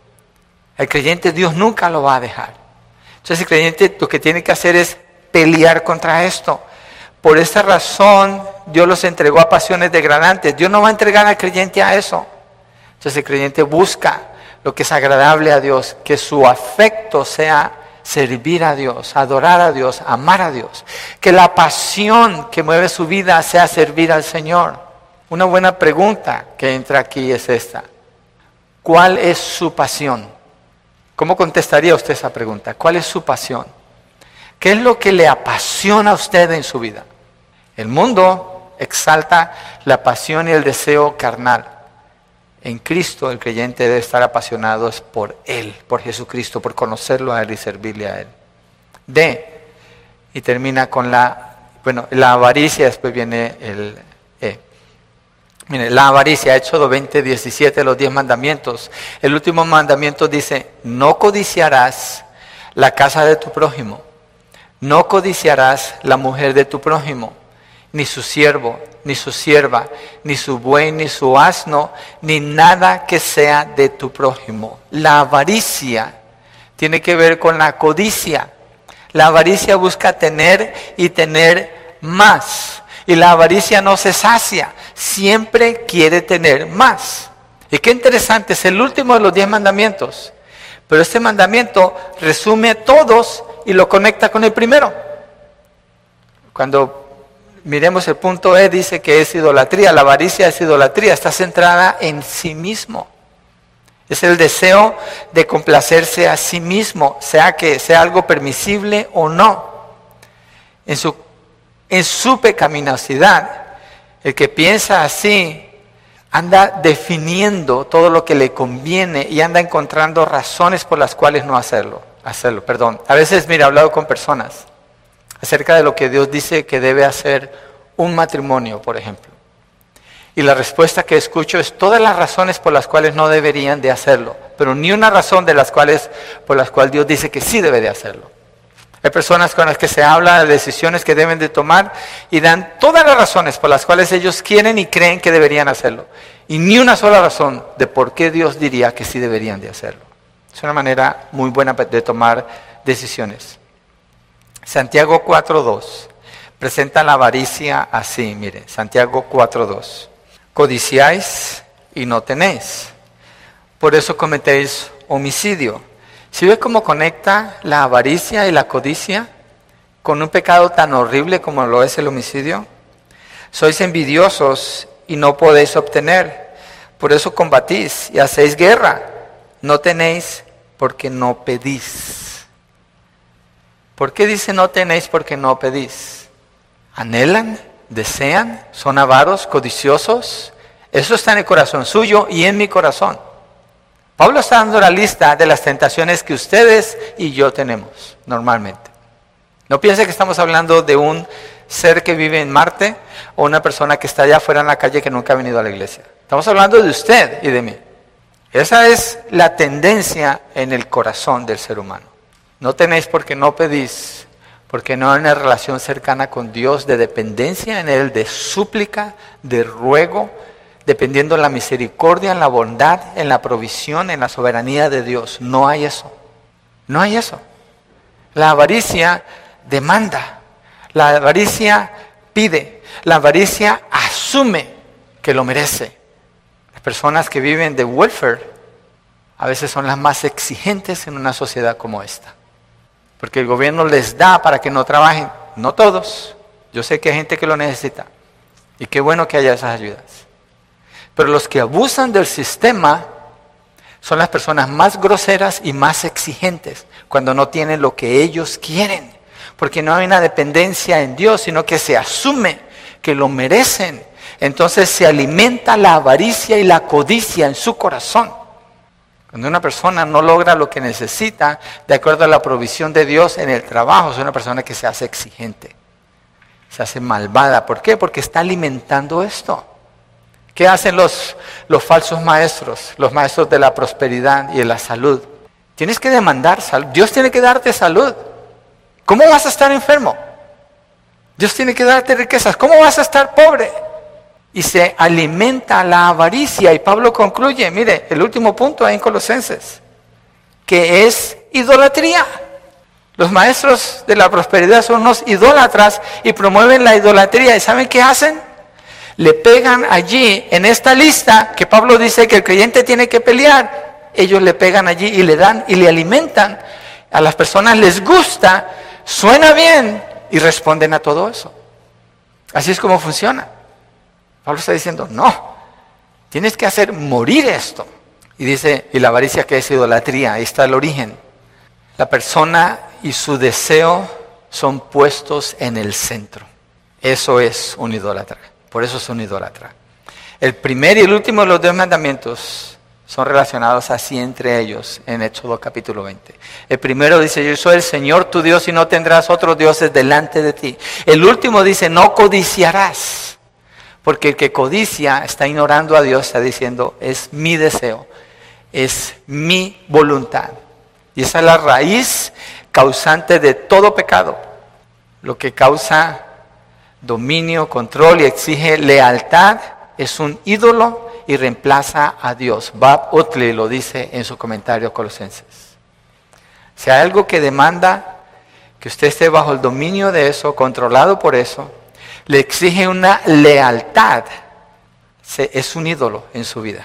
El creyente Dios nunca lo va a dejar. Entonces el creyente lo que tiene que hacer es pelear contra esto. Por esta razón Dios los entregó a pasiones degradantes. Dios no va a entregar al creyente a eso. Entonces el creyente busca lo que es agradable a Dios, que su afecto sea servir a Dios, adorar a Dios, amar a Dios. Que la pasión que mueve su vida sea servir al Señor. Una buena pregunta que entra aquí es esta. ¿Cuál es su pasión? ¿Cómo contestaría usted esa pregunta? ¿Cuál es su pasión? ¿Qué es lo que le apasiona a usted en su vida? El mundo exalta la pasión y el deseo carnal. En Cristo el creyente debe estar apasionado por Él, por Jesucristo, por conocerlo a Él y servirle a Él. D, y termina con la avaricia, después viene el E. Mire, la avaricia, Éxodo 20:17, los 10 mandamientos. El último mandamiento dice, no codiciarás la casa de tu prójimo, no codiciarás la mujer de tu prójimo, ni su siervo, ni su sierva, ni su buey, ni su asno, ni nada que sea de tu prójimo. La avaricia tiene que ver con la codicia. La avaricia busca tener y tener más. Y la avaricia no se sacia, siempre quiere tener más. Y qué interesante, es el último de los 10 mandamientos. Pero este mandamiento resume todos y lo conecta con el primero. Cuando miremos el punto E, dice que es idolatría. La avaricia es idolatría, está centrada en sí mismo. Es el deseo de complacerse a sí mismo, sea que sea algo permisible o no. En su pecaminosidad, el que piensa así anda definiendo todo lo que le conviene y anda encontrando razones por las cuales no hacerlo. A veces, mira, he hablado con personas acerca de lo que Dios dice que debe hacer un matrimonio, por ejemplo. Y la respuesta que escucho es todas las razones por las cuales no deberían de hacerlo, pero ni una razón por las cuales Dios dice que sí debe de hacerlo. Hay personas con las que se habla de decisiones que deben de tomar y dan todas las razones por las cuales ellos quieren y creen que deberían hacerlo. Y ni una sola razón de por qué Dios diría que sí deberían de hacerlo. Es una manera muy buena de tomar decisiones. Santiago 4:2 presenta la avaricia así, mire, Santiago 4:2. Codiciáis y no tenéis, por eso cometéis homicidio. ¿Sí ve cómo conecta la avaricia y la codicia con un pecado tan horrible como lo es el homicidio? Sois envidiosos y no podéis obtener, por eso combatís y hacéis guerra. No tenéis porque no pedís. ¿Por qué dice no tenéis porque no pedís? ¿Anhelan? ¿Desean? ¿Son avaros, codiciosos? Eso está en el corazón suyo y en mi corazón. Pablo está dando la lista de las tentaciones que ustedes y yo tenemos normalmente. No piense que estamos hablando de un ser que vive en Marte o una persona que está allá afuera en la calle que nunca ha venido a la iglesia. Estamos hablando de usted y de mí. Esa es la tendencia en el corazón del ser humano. No tenéis porque no pedís, porque no hay una relación cercana con Dios de dependencia en Él, de súplica, de ruego, dependiendo en la misericordia, en la bondad, en la provisión, en la soberanía de Dios. No hay eso. No hay eso. La avaricia demanda. La avaricia pide. La avaricia asume que lo merece. Las personas que viven de welfare a veces son las más exigentes en una sociedad como esta. Porque el gobierno les da para que no trabajen. No todos. Yo sé que hay gente que lo necesita. Y qué bueno que haya esas ayudas. Pero los que abusan del sistema son las personas más groseras y más exigentes cuando no tienen lo que ellos quieren. Porque no hay una dependencia en Dios, sino que se asume que lo merecen. Entonces se alimenta la avaricia y la codicia en su corazón. Cuando una persona no logra lo que necesita, de acuerdo a la provisión de Dios en el trabajo, es una persona que se hace exigente, se hace malvada. ¿Por qué? Porque está alimentando esto. ¿Qué hacen los falsos maestros, los maestros de la prosperidad y de la salud? Tienes que demandar salud. Dios tiene que darte salud. ¿Cómo vas a estar enfermo? Dios tiene que darte riquezas. ¿Cómo vas a estar pobre? Y se alimenta la avaricia. Y Pablo concluye, mire, el último punto ahí en Colosenses, que es idolatría. Los maestros de la prosperidad son unos idólatras y promueven la idolatría. ¿Y saben qué hacen? Le pegan allí, en esta lista, que Pablo dice que el creyente tiene que pelear. Ellos le pegan allí y le dan y le alimentan. A las personas les gusta, suena bien y responden a todo eso. Así es como funciona. Pablo está diciendo, no, tienes que hacer morir esto. Y dice, y la avaricia que es idolatría, ahí está el origen. La persona y su deseo son puestos en el centro. Eso es un idólatra. Por eso es un idólatra. El primer y el último de los 2 mandamientos son relacionados así entre ellos en Éxodo capítulo 20. El primero dice, yo soy el Señor tu Dios y no tendrás otros dioses delante de ti. El último dice, no codiciarás. Porque el que codicia está ignorando a Dios, está diciendo, es mi deseo, es mi voluntad. Y esa es la raíz causante de todo pecado. Lo que causa dominio, control y exige lealtad es un ídolo y reemplaza a Dios. Bob Utley lo dice en su comentario a Colosenses. Si hay algo que demanda que usted esté bajo el dominio de eso, controlado por eso, le exige una lealtad, es un ídolo en su vida.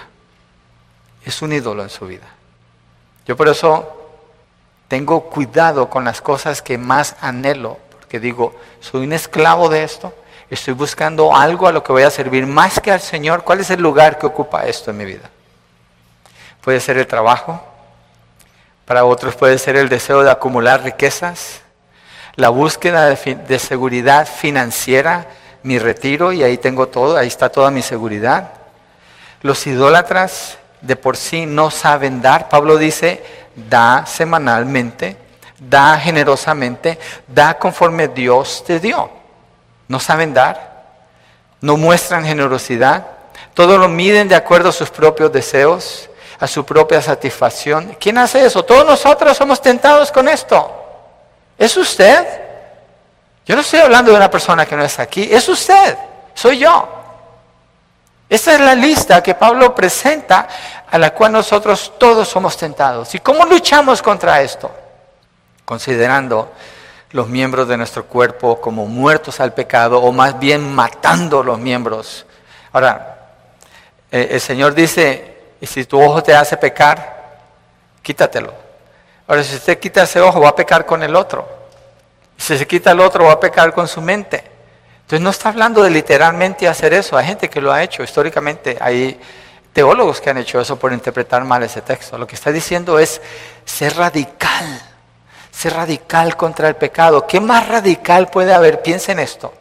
Es un ídolo en su vida. Yo por eso tengo cuidado con las cosas que más anhelo, porque digo, soy un esclavo de esto, estoy buscando algo a lo que voy a servir más que al Señor. ¿Cuál es el lugar que ocupa esto en mi vida? Puede ser el trabajo, para otros puede ser el deseo de acumular riquezas, la búsqueda de seguridad financiera, mi retiro, y ahí tengo todo, ahí está toda mi seguridad. Los idólatras de por sí no saben dar. Pablo dice, da semanalmente, da generosamente, da conforme Dios te dio. No saben dar, no muestran generosidad, todo lo miden de acuerdo a sus propios deseos, a su propia satisfacción. ¿Quién hace eso? Todos nosotros somos tentados con esto. ¿Es usted? Yo no estoy hablando de una persona que no está aquí, es usted, soy yo. Esta es la lista que Pablo presenta, a la cual nosotros todos somos tentados. ¿Y cómo luchamos contra esto? Considerando los miembros de nuestro cuerpo como muertos al pecado, o más bien matando los miembros. Ahora, el Señor dice, y si tu ojo te hace pecar, quítatelo. Ahora, si usted quita ese ojo, va a pecar con el otro. Si se quita el otro, va a pecar con su mente. Entonces no está hablando de literalmente hacer eso. Hay gente que lo ha hecho históricamente. Hay teólogos que han hecho eso por interpretar mal ese texto. Lo que está diciendo es ser radical. Ser radical contra el pecado. ¿Qué más radical puede haber? Piensen esto.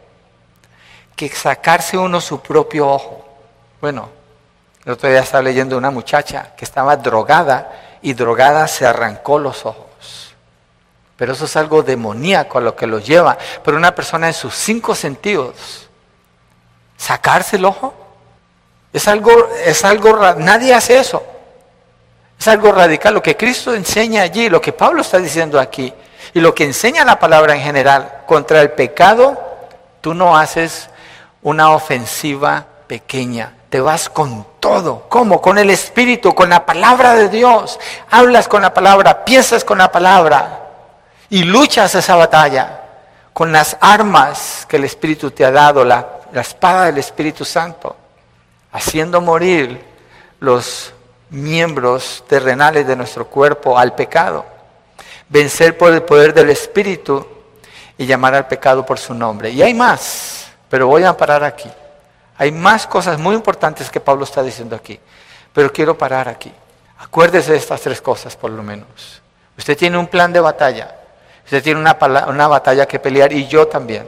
Que sacarse uno su propio ojo. Bueno, el otro día estaba leyendo una muchacha que estaba drogada y drogada se arrancó los ojos. Pero eso es algo demoníaco a lo que los lleva. Pero una persona en sus 5 sentidos, sacarse el ojo, es algo, nadie hace eso. Es algo radical. Lo que Cristo enseña allí, lo que Pablo está diciendo aquí, y lo que enseña la palabra en general, contra el pecado, tú no haces una ofensiva pequeña. Te vas con todo. ¿Cómo? Con el Espíritu, con la palabra de Dios. Hablas con la palabra, piensas con la palabra. Y luchas esa batalla con las armas que el Espíritu te ha dado, la espada del Espíritu Santo, haciendo morir los miembros terrenales de nuestro cuerpo al pecado. Vencer por el poder del Espíritu y llamar al pecado por su nombre. Y hay más, pero voy a parar aquí. Hay más cosas muy importantes que Pablo está diciendo aquí, pero quiero parar aquí. Acuérdese de estas 3 cosas por lo menos. Usted tiene un plan de batalla. Usted tiene una batalla que pelear, y yo también.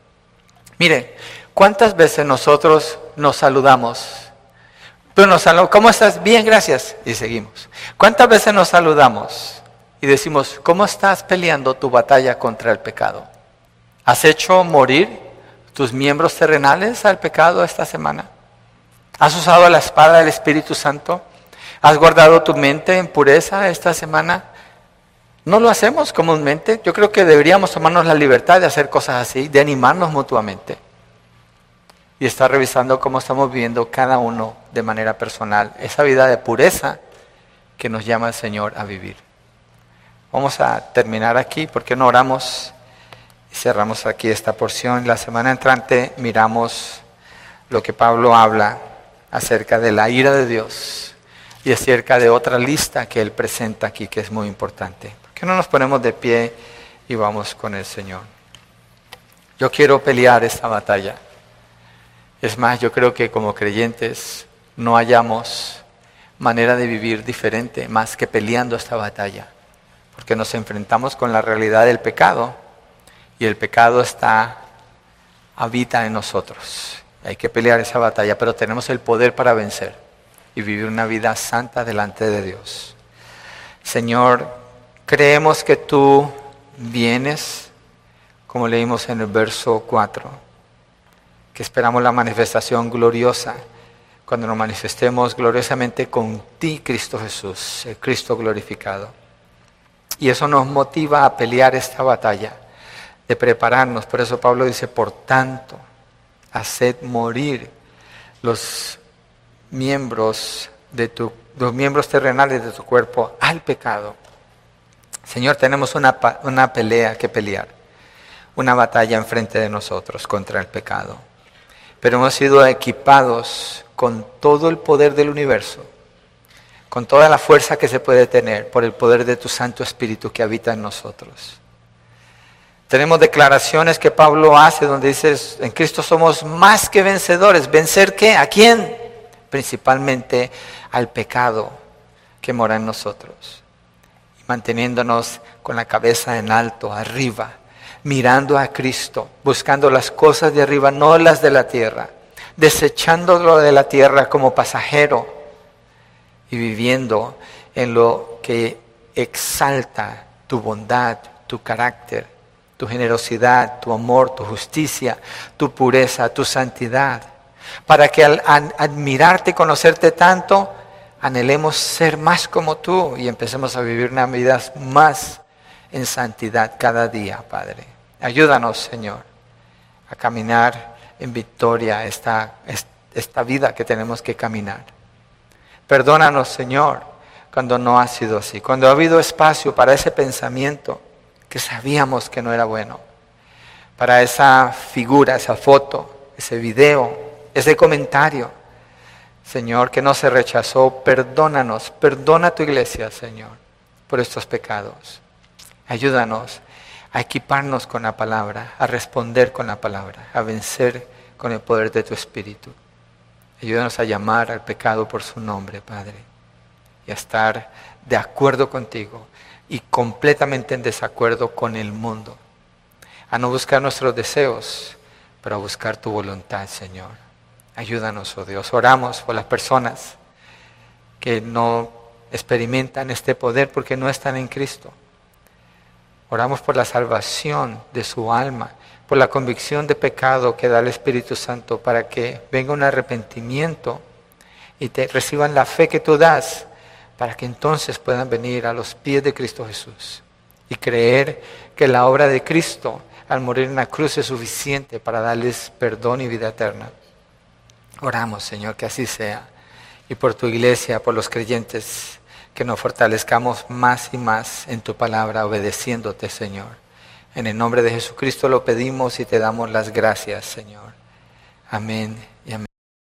Mire, ¿cuántas veces nosotros nos saludamos? ¿Cómo estás? Bien, gracias. Y seguimos. ¿Cuántas veces nos saludamos y decimos, ¿cómo estás peleando tu batalla contra el pecado? ¿Has hecho morir tus miembros terrenales al pecado esta semana? ¿Has usado la espada del Espíritu Santo? ¿Has guardado tu mente en pureza esta semana? No lo hacemos comúnmente. Yo creo que deberíamos tomarnos la libertad de hacer cosas así, de animarnos mutuamente. Y estar revisando cómo estamos viviendo cada uno de manera personal esa vida de pureza que nos llama el Señor a vivir. Vamos a terminar aquí. ¿Por qué no oramos? Y cerramos aquí esta porción. La semana entrante miramos lo que Pablo habla acerca de la ira de Dios y acerca de otra lista que él presenta aquí que es muy importante. ¿Por qué no nos ponemos de pie y vamos con el Señor? Yo quiero pelear esta batalla. Es más, yo creo que como creyentes no hallamos manera de vivir diferente más que peleando esta batalla. Porque nos enfrentamos con la realidad del pecado y el pecado habita en nosotros. Hay que pelear esa batalla, pero tenemos el poder para vencer y vivir una vida santa delante de Dios. Señor, creemos que tú vienes, como leímos en el verso 4. que esperamos la manifestación gloriosa, cuando nos manifestemos gloriosamente con ti, Cristo Jesús, el Cristo glorificado. Y eso nos motiva a pelear esta batalla, de prepararnos. Por eso Pablo dice, por tanto, haced morir los miembros terrenales de tu cuerpo al pecado. Señor, tenemos una pelea que pelear, una batalla enfrente de nosotros contra el pecado. Pero hemos sido equipados con todo el poder del universo, con toda la fuerza que se puede tener por el poder de tu Santo Espíritu que habita en nosotros. Tenemos declaraciones que Pablo hace donde dice, en Cristo somos más que vencedores. ¿Vencer qué? ¿A quién? Principalmente al pecado que mora en nosotros. Y manteniéndonos con la cabeza en alto, arriba, mirando a Cristo, buscando las cosas de arriba, no las de la tierra, desechando lo de la tierra como pasajero y viviendo en lo que exalta tu bondad, tu carácter, tu generosidad, tu amor, tu justicia, tu pureza, tu santidad, para que al admirarte y conocerte tanto, anhelemos ser más como tú y empecemos a vivir una vida más en santidad cada día, Padre. Ayúdanos, Señor, a caminar en victoria esta vida que tenemos que caminar. Perdónanos, Señor, cuando no ha sido así, cuando ha habido espacio para ese pensamiento que sabíamos que no era bueno, para esa figura, esa foto, ese video, ese comentario, Señor, que no se rechazó. Perdónanos, perdona a tu iglesia, Señor, por estos pecados. Ayúdanos a equiparnos con la palabra, a responder con la palabra, a vencer con el poder de tu Espíritu. Ayúdanos a llamar al pecado por su nombre, Padre, y a estar de acuerdo contigo y completamente en desacuerdo con el mundo. A no buscar nuestros deseos, pero a buscar tu voluntad, Señor. Ayúdanos, oh Dios. Oramos por las personas que no experimentan este poder porque no están en Cristo. Oramos por la salvación de su alma, por la convicción de pecado que da el Espíritu Santo para que venga un arrepentimiento y reciban la fe que tú das, para que entonces puedan venir a los pies de Cristo Jesús y creer que la obra de Cristo al morir en la cruz es suficiente para darles perdón y vida eterna. Oramos, Señor, que así sea. Y por tu iglesia, por los creyentes, que nos fortalezcamos más y más en tu palabra, obedeciéndote, Señor. En el nombre de Jesucristo lo pedimos y te damos las gracias, Señor. Amén y amén.